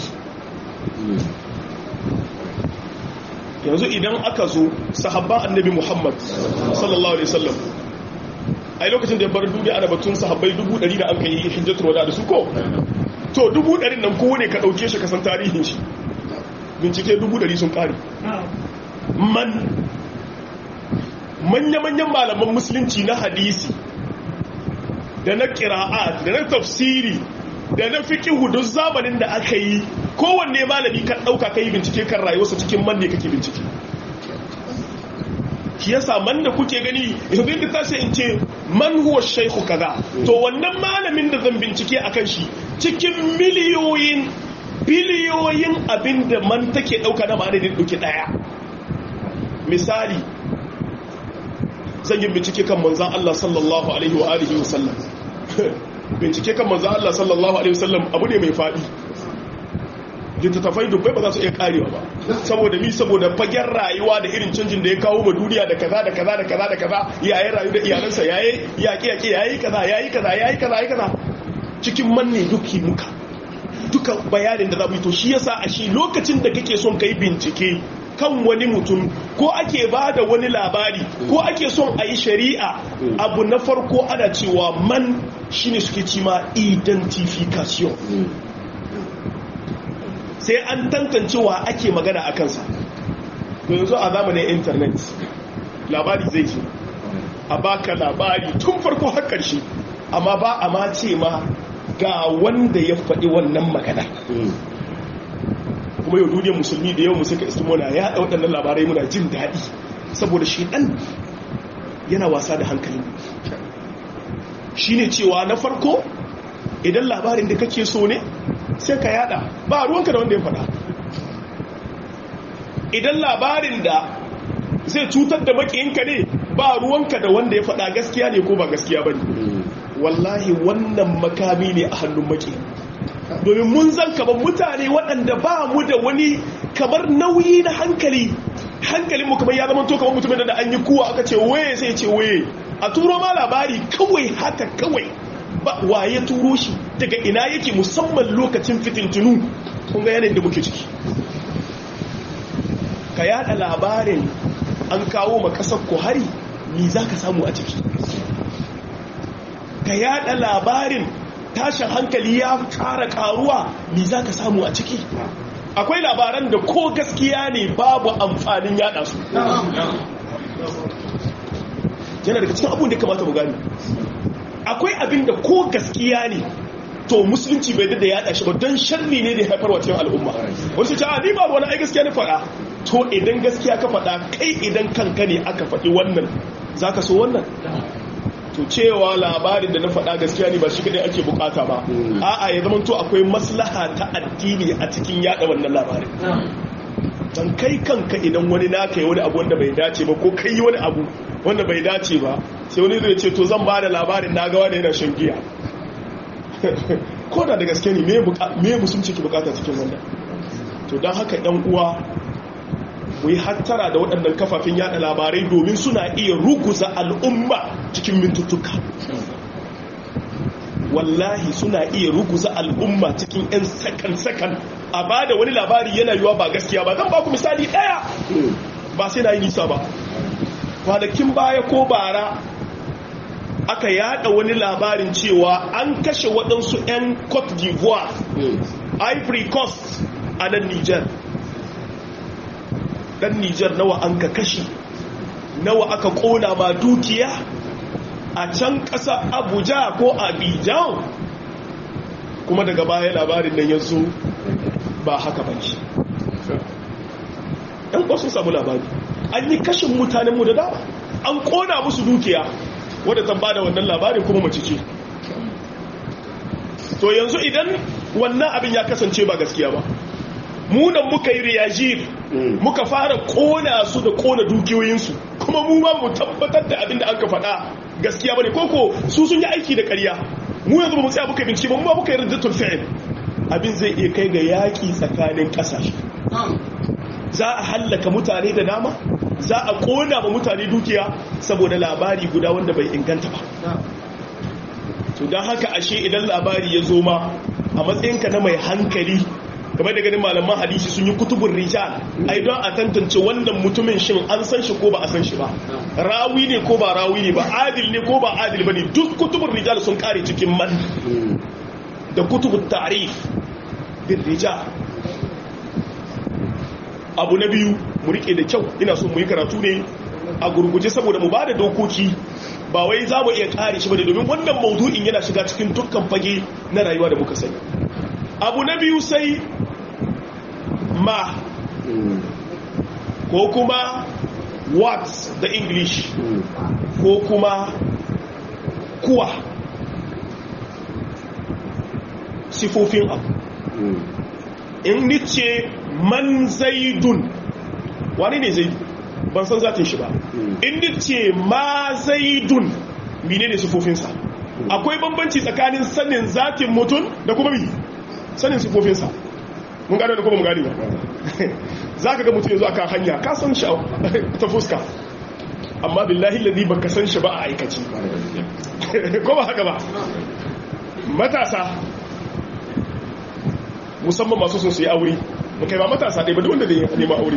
yanzu idan aka zo sahabban annabi Muhammad sallallahu alaihi wasallam, ai lokacin da ya bar duniya ana batun sahabbai 100 da aka yi hijjatul wada da su ko, to 100 nan kowane ka dauke shi ka san tarihin shi, bincike 100 sun kare. manya-manyan malaman musulunci na hadisi da na qira'at da na tafsiri da na fiqhu duk zamanin da aka yi, kowanne malami kan dauka kai bincike kan rayuwarsa cikin man ne kake bincike. shi yasa man da kuke gani yanzu da ta sai in ce man huwa shaykhu kaza, to wannan malamin da zan bincike akan shi cikin miliyoyin biliyoyin abinda man take dauka na ma'anin dauke daya. misali zan yi bincike kan manzon Allah sallallahu alaihi wa alihi wa sallam. bincike kan manzon Allah sallallahu alaihi wa sallam abu ne mai fadi, littattafai dubbai ba za su iya karewa ba, saboda saboda fagen rayuwa da irin canjin da ya kawo ma duniya da kaza da kaza da kaza da kaza, yayin rayu da iyalansa, yayi yaƙi yayi kaza yayi kaza yayi kaza yayi kaza, cikin manne duka bayanin da za mu yi. to shi yasa a shi lokacin da kake son kai bincike kan wani mutum, ko ake ba da wani labari, ko ake son a yi shari'a, abu na farko ana cewa man shine suke cima identification. sai an tantancewa ake magana a kansa. to yanzu a zamanin internet labari zai ce a baka labari tun farko har ƙarshe, amma ba a ma ce ma ga wanda ya faɗi wannan magana. kuma yau duniyar musulmi da yau mu suka istimona ya haɗa waɗannan labarai muna jin daɗi, saboda shi ɗan yana wasa da hankali. shi ne cewa na farko idan labarin da kake so ne sai ka yada, ba ruwanka da wanda ya faɗa. idan labarin da zai cutar da makiyinka ne, ba ruwanka da wanda ya faɗa gaskiya ne ko ba gaskiya ba ne. wallahi wannan makami ne a hannun maki, domin mun zan kaban mutane waɗanda ba mu da wani kamar nauyi na hankalinmu kamar ya zama to kamar mutumin da an yi kuwa aka ce waye sai ce waye, a turo ma labari kawai haka kawai, ba waye turo shi, daga ina yake, musamman lokacin fitintunu. kun ga yanayin da muke ciki, ka yada labarin an kawo ma kasar ku hari, ni za ka samu a ciki? Ka yada labarin tashin hankali ya kara karuwa, ni za ka samu a ciki? Akwai labaran da ko gaskiya ne babu amfanin yada su. Yana daga cikin abin da kamata mu gani. Akwai abin da ko gaskiya ne to musulunci bai da yada shi ba don sharri ne da haifarwa cikin al'umma. Wasu ce ni ba wani ai gaskiya ne faɗa. To idan gaskiya ka faɗa, kai idan kanka ne aka faɗi wannan, za ka so wannan? To cewa labarin da na faɗa gaskiya ne ba shi kadai ake bukata ba. A'a, ya zama to akwai maslaha ta addini a cikin yada wannan labarin. Dan kai kanka idan wani naka yi wani abu wanda bai dace ba, ko kai yi wani abu wanda bai dace ba, sai wani zai ce to zan ba da labarin na gawa da yana shan giya. Ko da gaske ne me musulunci ke bukata cikin wannan? To don haka yan uwa, mu yi hattara da waɗannan kafafen yada labarai domin suna iya ruguza al'umma cikin mintuttuka. Wallahi suna iya ruguza al'umma cikin 'yan sakan a ba da wani labari yana yiwa ba gaskiya ba. Zan ba ku misali ɗaya, ba sai na yi nisa ba. Kwanakin baya ko bara aka yada wani labarin cewa an kashe waɗansu 'yan Cote d'Ivoire, Ivory Coast a nan Nijar. Dan Nijar nawa an ka kashe, nawa aka kona ma dukiya a can ƙasa Abuja ko Abidjan, kuma daga baya labarin nan yanzu ba haka ba shi. ɗan kwa sun samu labari an yi kashin mutanenmu da dama, an kona musu dukiya wadda ta bada wannan labarin kuma mace ce. To yanzu idan wannan abin ya kasance ba gaskiya ba, munan muka yi riyajir, muka fara kona su da kona dukiyoyinsu, kuma mu ma mu tabbatar da abin da aka faɗa gaskiya bane, koko su sun yi aiki da ƙarya, mu yanzu ba mu tsaya muka bincike ba, mu ma muka yi riddatul fi'l, abin zai iya kai ga yaƙi tsakanin ƙasashe. Za a hallaka mutane da dama, za a kona ma mutane dukiya saboda labari guda wanda bai inganta ba. To don haka ashe idan labari ya zo ma a matsayinka na mai hankali, game da ganin malaman hadisi sun yi kutubun rijal, ai don a tantance wannan mutumin shin an san shi ko ba a san shi ba, rawi ne ko ba rawi ne ba, adil ne ko ba adil ba ne, duk kutubun rijal sun kare cikin man da kutubun tarif bin rijal. Abu na biyu mu rike da kyau, ina so mu yi karatu ne a gurguje saboda mu ba da dokoki, ba wai za mu iya kare shi ba ne, domin wannan maudu'in yana shiga cikin dukkan fage na rayuwa da muka sani. Abu na biyu sai ma ko kuma what da English ko kuma kuwa, sifofin abu. In nice man zaidun, wani ne zaidu ban san zatin shi ba. In nice ma zaidun, mine ne sifofinsa? Akwai bambanci tsakanin sanin zatin mutum da kuma mi sanin sifofinsa. Mun gano da kuma mun gani ba. Za ka ga mutum yanzu akan hanya ka san shi ta fuska, amma billahi ladhi baka san shi ba a aikaci. Ko ba haka ba? Matasa musamman masu sun su yi aure, kai ba matasa ɗaya ba, duk wanda da ya nema aure,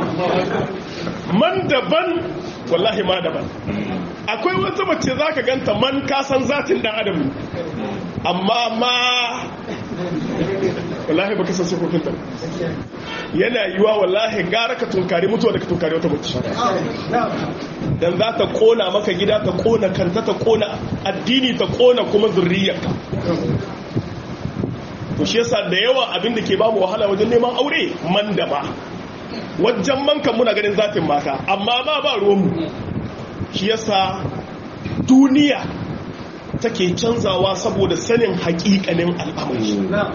man daban wallahi ma daban. Akwai wata mace za ka ganta man kasan zatin ɗan adam, amma ma wallahi ba kasan sifofinta. Yana yiwa wallahi gara ka tunkari mutuwa da ka tunkari wata mace, dan za ta kona maka gida, ta kona kanta, ta kona addini, ta kona kuma zurriyarka. To shi yasa da yawa abin da ke bamu wahala wajen neman aure man da ba, wajen mankan muna ganin zatin mata, amma ba ruwanmu. Shi yasa duniya take canzawa saboda sanin hakikanin al'amari.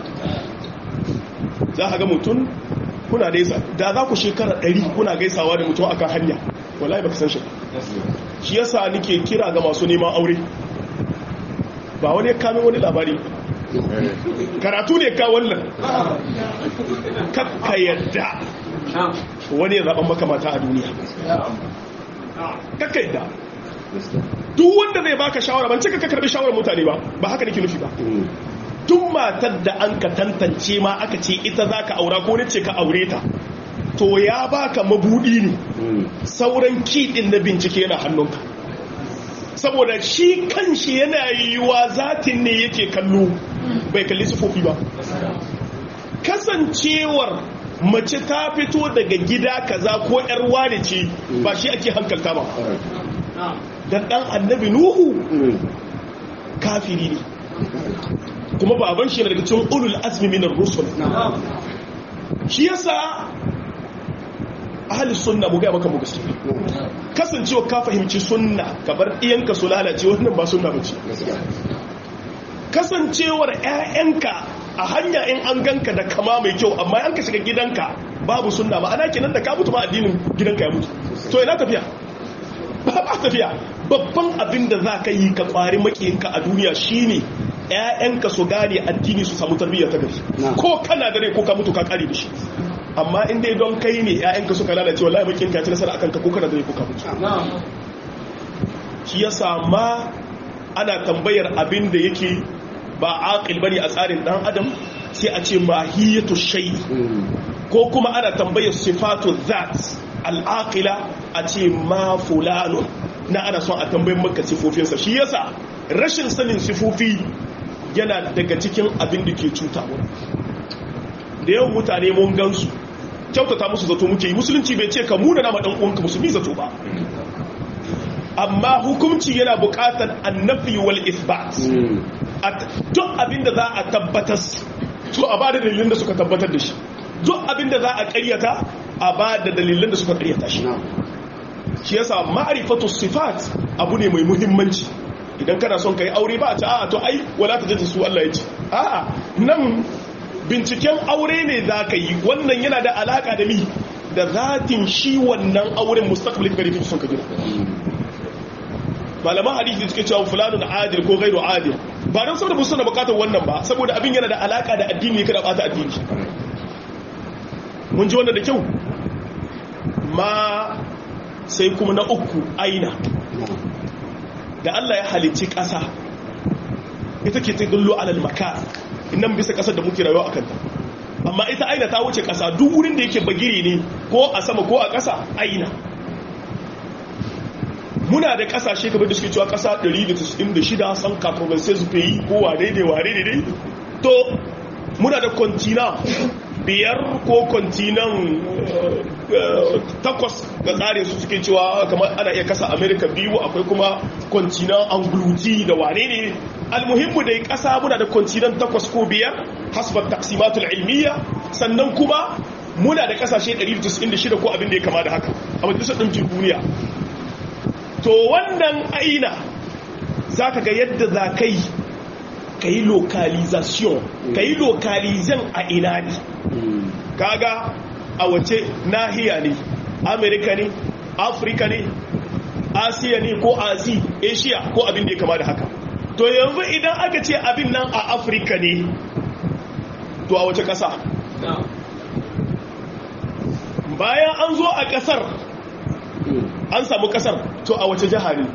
Za ka ga mutum kuna gaisa, da za ku shekara 100 kuna gaisawa da mutum akan hanya, wallahi baka san shi. Shi yasa nake kira ga masu neman aure, ba wani kamin wani labari, karatu ne ka wannan, kakka yadda wani ya zaɓen maka mata a duniya, kakka yadda. Duk wanda zai baka shawara, ban cika ka karbi shawarar mutane ba haka nake nufi ba. Duk matar da an ka tantance ma aka ce ita za ka aura ko ne ce ka aure ta, to ya baka mabudi ne sauran kiɗin na bincike yana hannunka saboda shi kanshi yana yiwuwa zatin ne yake kallo bai kalli sufofi ba kasancewar mace ta fito daga gida kaza ko yar wani ce ba shi ake hankalta ba dan annabi nuhu kafiri ne kuma baban shi daga cikin ulul azmi minar rusul shi yasa ahli sunna mu ga maka mu gaskiya kasancewa ka fahimci sunna ka bar iyanka su lalace wannan ba sunna bace kasancewar ƴaƴanka a hanya in an ganka da kama mai kyau amma an ka shiga gidanka babu sunna ba ana kenan da ka mutu ma addinin gidanka ya mutu to ina tafiya ba tafiya babban abin da za ka yi ka kwari makiyinka a duniya shine ƴaƴanka su gane addini su samu tarbiyya ta gari ko kana da rai ko ka mutu ka kare da shi amma in dai don kai ne ƴaƴanka suka lalace wallahi makiyinka ya ci nasara akan ka ko kana da rai ko ka mutu shi yasa ma ana tambayar abin da yake ba aqil bane a tsarin dan adam sai a ce mahiyatu shay ko kuma ana tambayar sifatu dhat al-aqila a ce ma fulano na ana son a tambayin maka sifofinsa shi yasa rashin sanin sifofi yana daga cikin abin da ke cutarwa da yawan mutane mun gansu kyautata musu zato muke yi musulunci bai ce ka muna nama dan uwanka musulmi zato ba amma hukunci yana buƙatar annafi wal isbat duk abinda za a tabbatar to a ba da dalilin da suka tabbatar da shi duk abinda za a ƙaryata a ba da dalilin da suka ƙaryata shi shi yasa ma'rifatu sifat abu ne mai muhimmanci idan kana son kai aure ba a ce a'a to ai wala ta jaji su Allah ya ce a'a nan binciken aure ne za ka yi wannan yana da alaka da mi da zatin shi wannan auren mustaqbalin gari kake son ka gina malaman hadisi suke cewa fulanun adil ko ghairu adil ba don saboda musu na bukatar wannan ba saboda abin yana da alaka da addini kada bata addini mun ji wannan da kyau ma sai kuma na uku aina da Allah ya halicci ƙasa ita ke ta dullo alal makan innan bisa ƙasar da muke rayuwa akan ta amma ita aina ta wuce ƙasa duk wurin da yake bagire ne ko a sama ko a ƙasa aina muna da kasashe kamar da suke cewa kasa 196 san kakogan sai su yi ko ware ne to muna da kontina 5 ko kontinan 8 ga tsarin su suke cewa kamar ana iya kasa america 2 akwai kuma kontinan anguluti da wane ne almuhimmu da kasa muna da kontinan 8 ko 5 hasbar taksimatul ilmiya sannan kuma muna da kasashe 196 ko abin da ya kama da haka a majalisar ɗinkin duniya to wannan aina za ka ga yadda za ka yi localization ka yi localizan a ina ne kaga a wace nahiya ne amerika ne afirka ne asiya ne ko asia ko abin da ya kama da haka to yanzu idan aka ce abin nan a afirka ne to a wace kasa bayan an zo a kasar an samu kasar to a wace jiha ne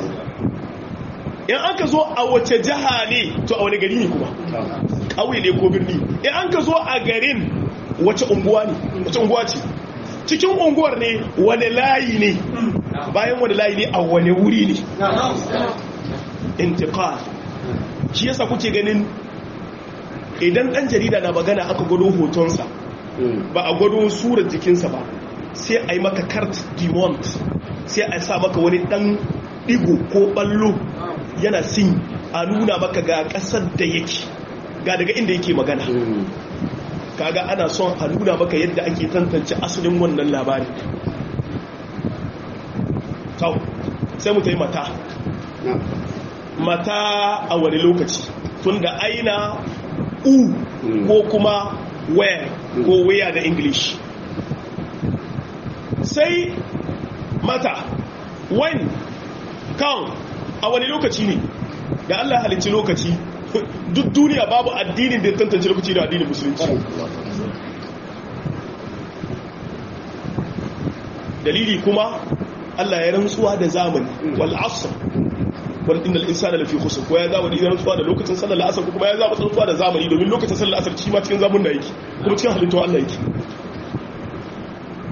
in an ka zo a wace jiha ne to a wani gari ne kuma ƙauye ne ko birni in an ka zo a garin wace unguwa ne wace unguwa ce cikin unguwar ne wani layi ne bayan wani layi ne a wani wuri ne intiqal shi yasa kuke ganin idan dan jarida na magana aka gwado hotonsa ba a gwado surar jikinsa ba sai a yi maka carte du monde sai a sa maka wani dan digo ko ballo yana sin a nuna maka ga kasar da yake ga daga inda yake magana kaga ana son a nuna maka yadda ake tantance asalin wannan labari sai mu ta yi mata a wani lokaci tun da aina ko kuma where ko where da english sai mata when kan a wani lokaci ne da Allah halicci lokaci duk duniya babu addinin da ya tantance lokaci da addinin musulunci dalili kuma Allah ya rantsuwa da zamani wal asr wal innal insana lafi khusr ko ya zama da rantsuwa da lokacin sallar asr kuma ya zama rantsuwa da zamani domin lokacin sallar asr shi ma cikin zamun da yake kuma cikin halittun Allah yake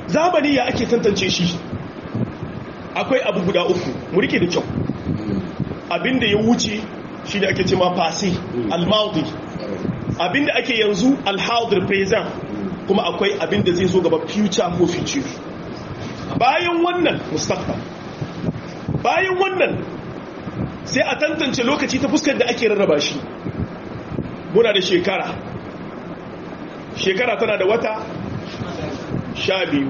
zamani ya ake tantance shi akwai abu guda uku mu rike da kyau abinda ya wuce shi da ake ce ma passé al-madi abinda ake yanzu al-hadir present kuma akwai abinda zai zo gaba future ko future bayan wannan mustaqbal bayan wannan sai a tantance lokaci ta fuskar da ake rarraba shi muna da shekara tana da wata 12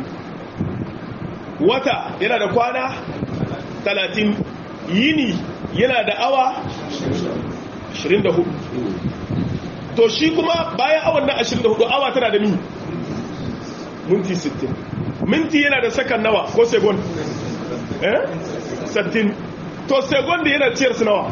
wata yana da kwana 30 yini yana da awa 24 to shi kuma bayan awan nan 24 awa tana da minti 60 minti yana da sakan nawa ko second 60 to second yana ciyar su nawa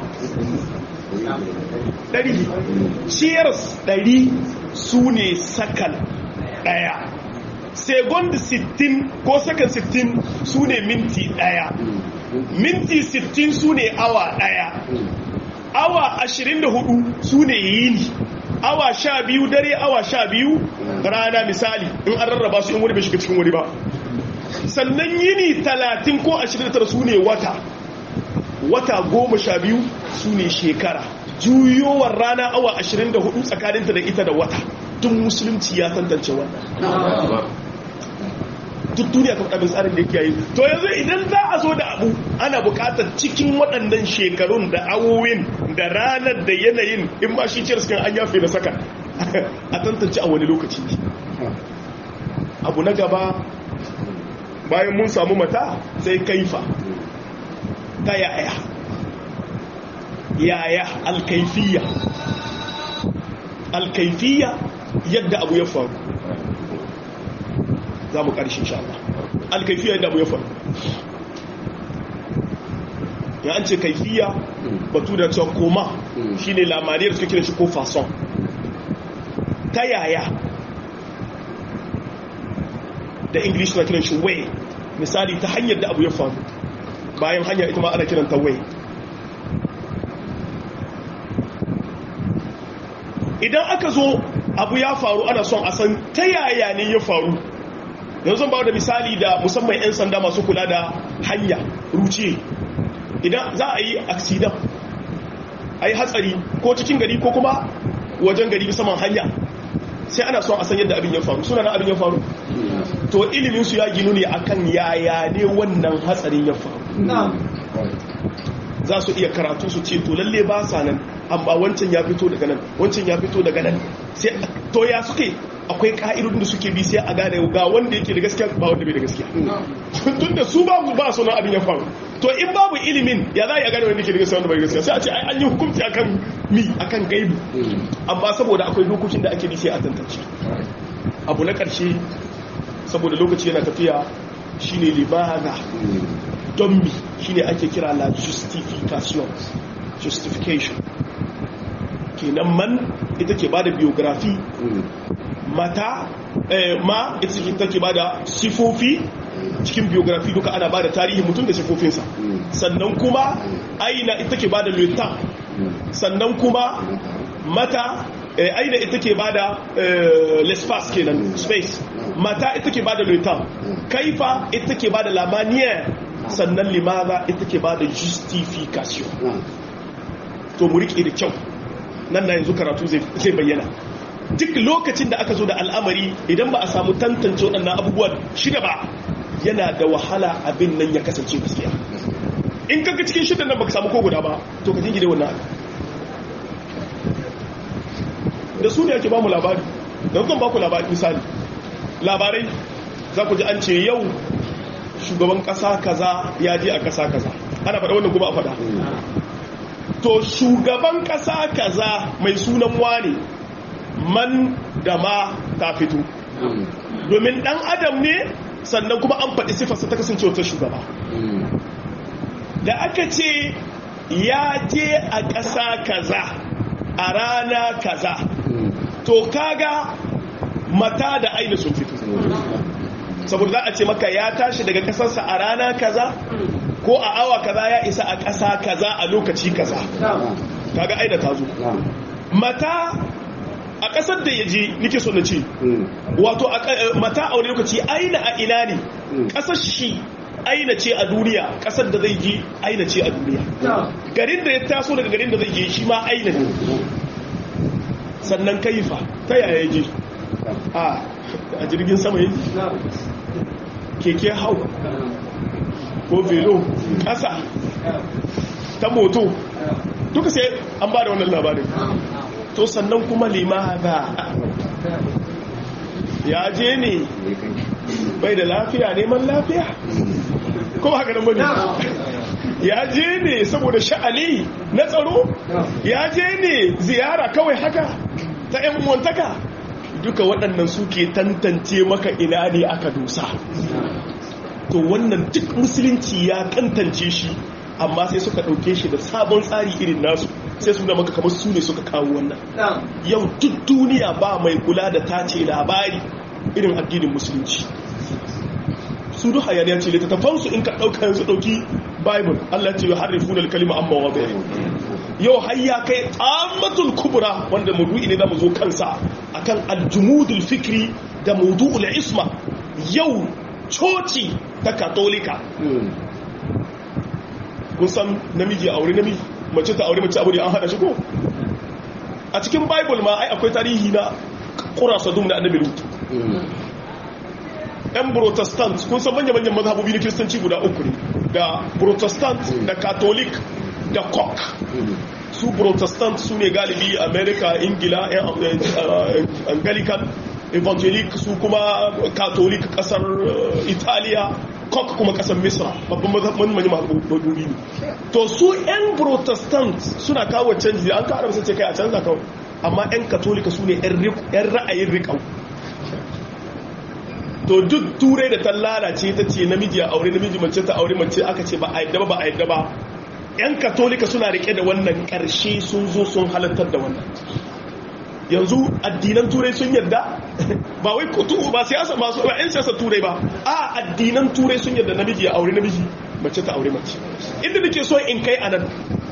100 ciyar 100 su ne sakan daya second 60 ko sakan 60 su ne minti daya minti 60 su ne awa daya awa 24 su ne yini awa 12 dare awa 12 rana misali in an rarraba su in wani bai shiga cikin wani ba sannan yini 30 ko 29 su ne wata 12 su ne shekara juyowar rana awa 24 tsakaninta da ita da wata tun musulunci ya tantance wannan duk duniya kan abin tsarin da yake yi to yanzu idan za a zo da abu ana bukatar cikin waɗannan shekarun da awowin da ranar da yanayin in ba shi ciyar sukan an yafe da saka a tantance a wani lokaci abu na gaba bayan mun samu mata sai kaifa ta yaya alkaifiya yadda abu ya faru za mu ƙarshe insha Allah alkaifiya yadda abu ya faru ya an ce kaifiya batu da cewa koma shi ne lamariyar suke kira shi ko fason ta yaya da english na kiran shi way misali ta hanyar da abu ya faru bayan hanya ita ma ana kiranta way idan aka zo abu ya faru ana son a san ta yaya ne ya faru yanzu ba da misali da musamman 'yan sanda masu kula da hanya ruce idan za a yi accident a yi hatsari ko cikin gari ko kuma wajen gari saman hanya sai ana son a san yadda abin ya faru suna na abin ya faru to iliminsu ya ginu ne akan yaya ne wannan hatsarin ya faru za su iya karatu su ce to lalle ba sa nan amma wancan ya fito daga nan wancan ya fito daga nan sai to ya suke akwai ka'idodin da suke bi sai a gane ga wanda yake da gaskiya ba wanda bai da gaskiya tun da su ba su nan abin ya faru to in babu ilimin ya za a gane wanda yake da gaskiya wanda bai da gaskiya sai a ce ai an yi hukunci akan gaibu amma saboda akwai dokokin da ake bi sai a tantance abu na karshe saboda lokaci yana tafiya shine libaga don mi shine ake kira la justification kenan man ita ke bada biography mata ma ita ce take bada sifofi cikin biography duka ana bada tarihin mutum da sifofinsa sannan kuma aina ita ke bada letan sannan kuma mata aina ita ke bada l'espace kenan space mata ita ke bada letan kaifa ita ke bada la manière sannan limaza ita ke bada justification to mu rike da kyau nan na yanzu karatu zai bayyana duk lokacin da aka zo da al'amari idan ba a samu tantance waɗannan abubuwan shida ba yana da wahala abin nan ya kasance gaskiya in kaga cikin shidan nan baka samu ko guda ba to ka jingide wannan da su ne ake ba mu labari don kan ba ku labari misali labarai za ku ji an ce yau shugaban ƙasa kaza ya je a ƙasa kaza ana faɗa wannan kuma a faɗa to shugaban ƙasa kaza mai sunan wane man da ma ta fito domin ɗan adam ne sannan kuma an faɗi sifarsa ta kasance wata shugaba da aka ce ya je a ƙasa kaza a rana kaza to kaga mata da aina sun fito saboda za a ce maka ya tashi daga ƙasarsa a rana kaza ko a awa kaza ya isa a ƙasa kaza a lokaci kaza kaga aina ta zo mata a ƙasar da ya je nike so na ce wato mata a wani lokaci aina a ina ne ƙasar shi aina ce a duniya, ƙasar da zai je aina ce a duniya, garin da ya taso daga garin da zai je shi ma aina ne. Sannan kaifa ta yaya ya je a jirgin sama yake, keke hau ko velo, ƙasa ta moto, duka sai an ba da wannan labarin. To sannan kuma limada ya je ne bai da lafiya, neman lafiya ko haka nan bane, ya je ne saboda sha'ani na tsaro, ya je ne ziyara kawai haka ta ƴan uwantaka. Duka waɗannan suke tantance maka ina ne aka dosa. To wannan duk musulunci ya tantance shi, amma sai suka ɗauke shi da sabon tsari irin nasu, sai suna maka kamar su ne suka kawo wannan. Yau duk duniya ba mai kula da tace labari irin addinin musulunci. Su duk hayaniya ce littattafansu in ka ɗauka yanzu ɗauki Bible, Allah ce yuharrifuna al-kalima amma wadai. Yau har ya kai ammatul kubra wanda maudu'i ne zamu zo kansa akan al-jumudul fikri da mawdu'ul isma. Yau coci ta katolika, kun san namiji aure namiji, mace ta aure mace, abu da an hada shi ko a cikin Bible ma ai akwai tarihi na Qura Sodom da Annabi Lut. Yan Protestant kun san manyan mazhabobi na Kiristanci guda uku ne, da Protestant da Catholic da Cock. Su Protestant su ne galibi America, Ingila, Anglican, Evangelic, su kuma Catholic kasar Italiya, Cock kuma kasar Misra, babban mazhabobi ne. To su yan Protestant suna kawo canji, an kawo arabsa ce kai a canza kawai, amma yan Catholic su ne yan ra'ayin riƙau. To duk turai da ta lalace ta ce namiji a aure namiji, mace ta aure mace, aka ce ba a yadda ba a yadda ba. Yan Katolika suna rike da wannan, ƙarshe sun zo sun halartar da wannan. Yanzu addinan turai sun yadda ba wai kutu ba siyasa masu ba yan siyasa turai ba, a addinan turai sun yadda namiji ya aure namiji, mace ta aure mace. Inda nake so in kai anan,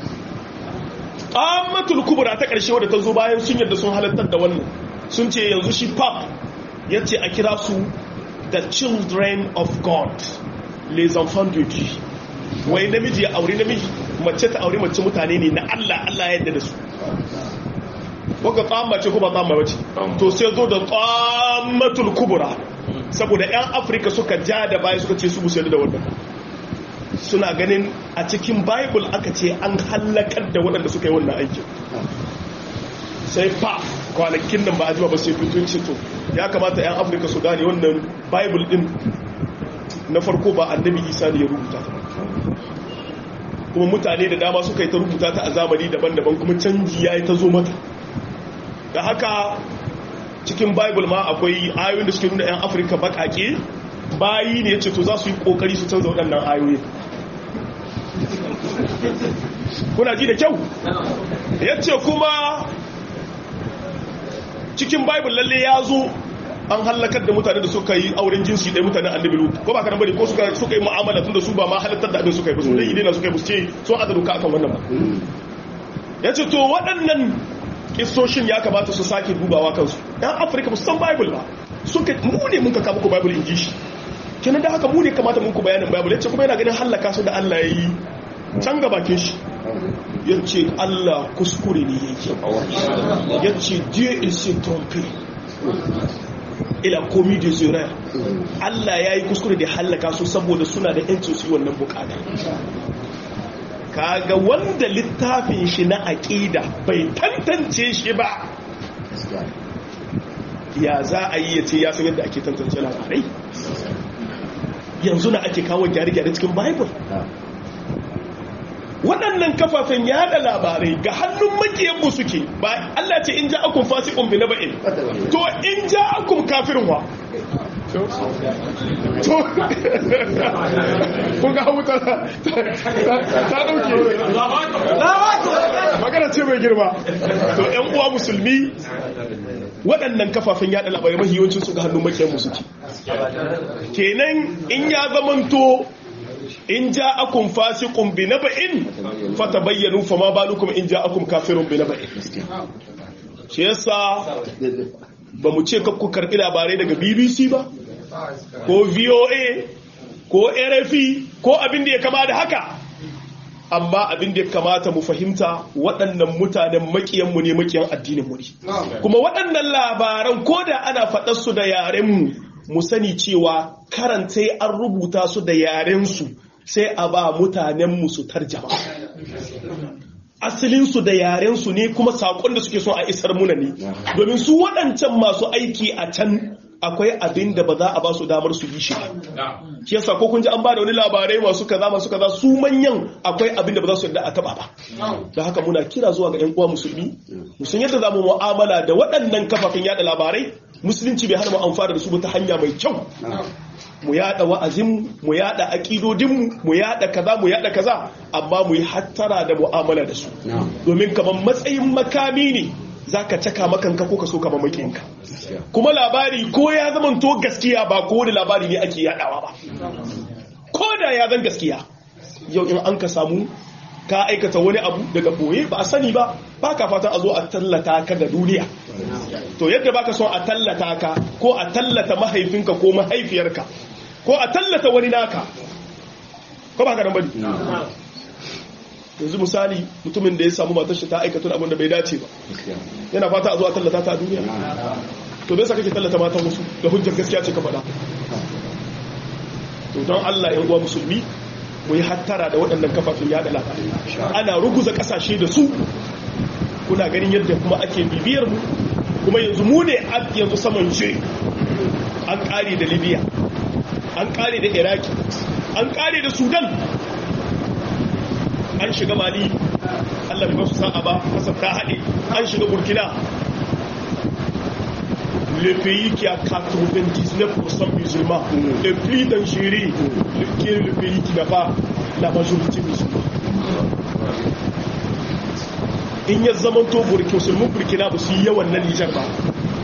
ammatul kubra ta ƙarshe wadda ta zo bayan sun yadda sun halartar da wannan, sun ce yanzu shi pap ya ce a kira su the children of God, les enfants de Dieu. Wai namiji ya aure namiji, mace ta aure mace, mutane ne na Allah, Allah ya yarda da su. Waka tsamma ce ko ba tsamma bace? To sai zo da tsammatul kubra, saboda yan Afirka suka ja da baya suka ce su musu da wannan. Suna ganin a cikin Bible aka ce an halakar da waɗanda suka yi wannan aikin. Sai fa kwanakin nan ba a jima ba sai fito ce to ya kamata yan Afirka su gane wannan Bible din na farko ba Annabi Isa ne ya rubuta ta, kuma mutane da dama suka yi ta rubuta ta a zamani daban-daban, kuma canji ya yi ta zo mata. Da haka cikin Bible ma akwai ayoyin da suke nuna 'yan Afirka bakake bayi ne, ya ce to za su yi kokari su canza waɗannan ayoyi. Kuna ji da kyau? Ya ce kuma cikin Bible lalle ya zo an hallakar da mutane da suka yi auren jinsi ɗaya, mutanen Annabi Lut, ko ba ka bane, ko suka yi mu'amala tun da su ba ma halattar da abin suka yi ba, su dai idina suka yi su ce sun aka doka akan wannan ba. Ya ce to waɗannan kistoshin ya kamata su sake dubawa kansu. Yan Afirka ba su san Bible ba, mu ne mun ka kama ku Bible in ji shi, kenan da haka mu ne kamata mun ku bayanin Bible. Ya ce kuma yana ganin hallaka su da Allah ya yi can ga bakin shi, ya ce Allah kuskure ne yake, ya ce Dieu il s'est trompé, il a commis des erreurs. Allah ya yi kuskure da hallaka su saboda suna da yancin su yi wannan bukata. Kaga wanda littafin shi na aqida bai tantance shi ba, ya za a yi ya ce ya san yadda ake tantance labarai? Yanzu na ake kawo gyare-gyare cikin Bible. Waɗannan kafafen yada labarai ga hannun makiyanmu suke, ba Allah ce in ja'akum fasiqun bi naba'in, to in ja'akum kafirun wa, to kun ga wuta ta dauke magana ce mai girma. To ƴan uwa musulmi, waɗannan kafafen yada labarai mahiyancin su ga hannun makiyanmu suke. Kenan in ya zamanto in ja'akum fasiqun bi naba'in fatabayyanu fama balukum in ja'akum kafirun bi naba'in. shi yasa ba mu ce ku karɓi labarai daga BBC ba ko VOA ko RFI ko abin da ya kama da haka, amma abin da ya kamata mu fahimta waɗannan mutanen makiyanmu ne, makiyan addininmu ne, kuma waɗannan labaran ko da ana faɗar su da yarenmu mu sani cewa karantai an rubuta su da yarensu sai a ba mutanenmu su tarjama. Asalinsu da yarensu ne kuma saƙon da suke so a isar muna ne, domin su waɗancan masu aiki a can akwai abin da ba za a ba su damar su yi shi ba. Shi yasa ko kun ji an ba da wani labarai masu kaza su manyan akwai abin da ba za su yarda a taba ba. Da haka muna kira zuwa ga 'yan uwa musulmi mu san yadda za mu mu'amala da waɗannan kafafen yada labarai. Musulunci bai hana mu amfana da su ta hanya mai kyau. Mu yada wa'azinmu, mu yada aƙidodinmu, mu yada kaza, amma mu yi hattara da mu'amala da su. Domin kamar matsayin makami ne za ka caka makanka ko ka so kama makinka. Kuma labari ko ya zamanto gaskiya ba ko wani labari ne ake yadawa ba. Ko da ya zan gaskiya, yau in an ka samu ka aikata wani abu daga boye ba a sani ba, ba ka fata a zo a tallata ka ga duniya. To yadda ba ka son a tallata ka ko a tallata mahaifinka ko mahaifiyarka ko a tallata wani naka, ko ba ka nan bane? Yanzu misali mutumin da ya samu matar shi ta aikata abin da bai dace ba, yana fata a zo a tallata ta a duniya. To bai sa kake tallata matan wasu da hujjar gaskiya ce ka faɗa. To don Allah yan uwa musulmi mu yi hattara da waɗannan kafafen yada labarai. Ana ruguza ƙasashe da su, kuna ganin yadda kuma ake bibiyar mu, kuma yanzu mu ne yanzu saman shiri. An ƙare da Libya, an ƙare da Iraki, an ƙare da Sudan, an shiga Mali, Allah bai basu sa'a ba, kasar ta haɗe, an shiga Burkina. Le pays qui a 99% musulmans, le plus dangereux, qui est le pays qui n'a pas la majorité musulmane. In ya zama to musulmin Burkina ba su yi yawan na Nijar ba,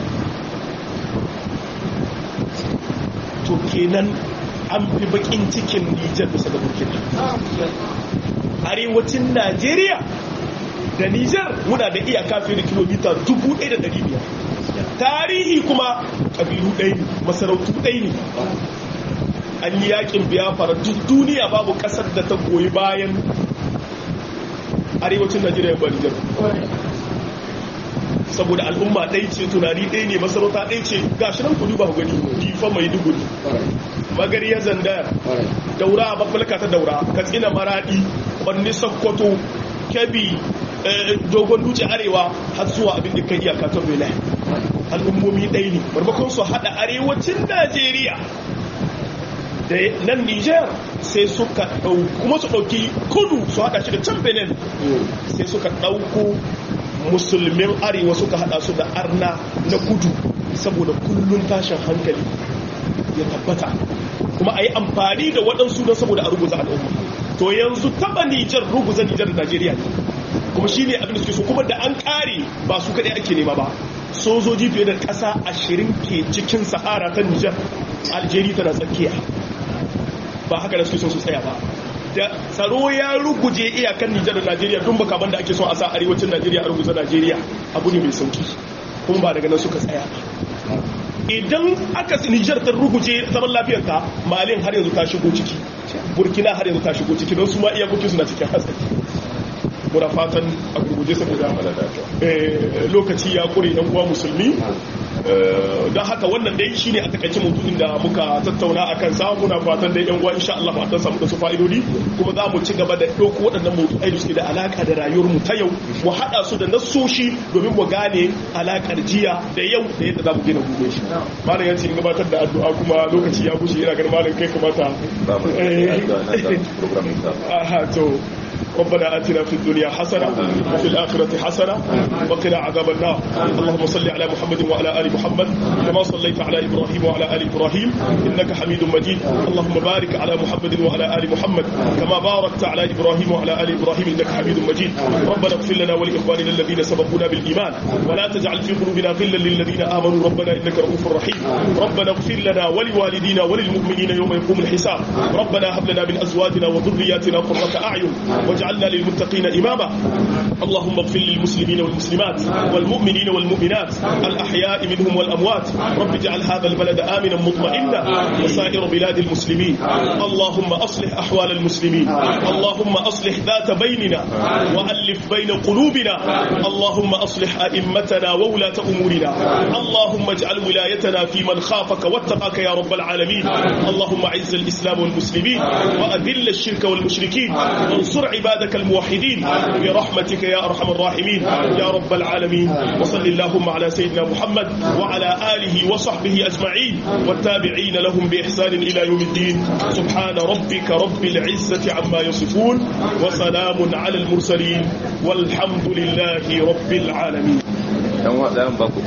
to kenan an fi bakin cikin Nijar bisa ga Burkina. Arewacin Najeriya da Nijar muna da iyaka fiye da kilomita 1,500. Tarihi kuma ƙabilu ɗaya ne, masarautu ɗaya ne. An yi yakin Biafra, duk duniya babu ƙasar da ta goyi bayan arewacin Najeriya ba Nijar. Saboda al'umma ɗaya ce, tunani ɗaya ne, masarauta ɗaya ce, gashi nan kudu ba ku gani, Difa mai duguri, Magariya Zandar, Daura, Babalka ta Daura, Katsina Maradi, Barni Sokoto, Kebbi, Dogon Dutse Arewa har zuwa abin da kai iyaka ta Benin. Al'ummomi ɗaya ne, marmakon su haɗa arewacin Najeriya da nan Niger sai suka kuma su ɗauki kudu su haɗa shi da can Benin, sai suka ɗauko musulmin arewa suka haɗa su da arna na kudu saboda kullum tashin hankali ya tabbata, kuma a yi amfani da waɗansu don saboda a ruguza al'umma. To yanzu taɓa Niger ruguza Niger da Najeriya ne, kuma shi ne abin da suke so, kuma da an ƙare ba su kaɗai ake nema ba. Sojoji fiye da ƙasa 20 ke cikin sahara ta Nijar, Algeria tana tsakiya, ba haka da suke son su tsaya ba. Da tsaro ya ruguje iyakan Nijar da Najeriya, tun baka banda ake son a sa arewacin Najeriya a ruguza Najeriya, abu ne mai sauki, kuma ba daga nan suka tsaya ba. Idan aka Nijar ta ruguje zaman lafiyarta, Malin har yanzu ta shigo ciki, Burkina har yanzu ta shigo ciki, don su ma iyakokin suna cikin hatsari. Muna fatan a gurguje saboda lokaci ya kure yan uwa musulmi, don haka wannan dai shine a takaice mutumin da muka tattauna a kansa. Muna fatan dai yan uwa insha Allah ba dan samu da su fa'idodi, kuma za mu ci gaba da ɗauko waɗannan mawdu'ai da suke da alaka da rayuwar mu ta yau, mu haɗa su da nassoshi domin mu gane alakar jiya da yau da yadda za mu gina gobe shi. Malam ya ce in gabatar da addu'a, kuma lokaci ya gushe, ina ganin malam kai kamata to ربنا آتنا في الدنيا حسنة وفي الآخرة حسنة وقنا عذاب النار. اللهم صل على محمد وعلى آل محمد كما صليت على إبراهيم وعلى آل إبراهيم إنك حميد مجيد. اللهم بارك على محمد وعلى آل محمد كما باركت على إبراهيم وعلى آل إبراهيم إنك حميد مجيد. ربنا اغفر لنا ولإخواننا الذين سبقونا بالإيمان ولا تجعل في قلوبنا غلا للذين آمنوا ربنا إنك رؤوف رحيم. ربنا اغفر لنا ولوالدينا وللمؤمنين يوم يقوم الحساب. ربنا هب لنا من أزواجنا وذرياتنا قرة أعين واجعلنا للمتقين إماما. اللهم اغفر للمسلمين والمسلمات والمؤمنين والمؤمنات الأحياء منهم والأموات رب اجعل هذا البلد آمنا مطمئنا وسائر بلاد المسلمين اللهم أصلح أحوال المسلمين اللهم أصلح ذات بيننا وألف بين قلوبنا اللهم أصلح أئمتنا وولاة أمورنا اللهم اجعل ولايتنا في من خافك واتقاك يا رب العالمين اللهم أعز الإسلام والمسلمين وأذل الشرك والمشركين وانصر عبادك الموحدين برحمتك يا أرحم الراحمين يا رب العالمين وصل اللهم على سيدنا محمد وعلى آله وصحبه أجمعين والتابعين لهم بإحسان إلى يوم الدين سبحان ربك رب العزة عما يصفون وسلام على المرسلين والحمد لله رب العالمين.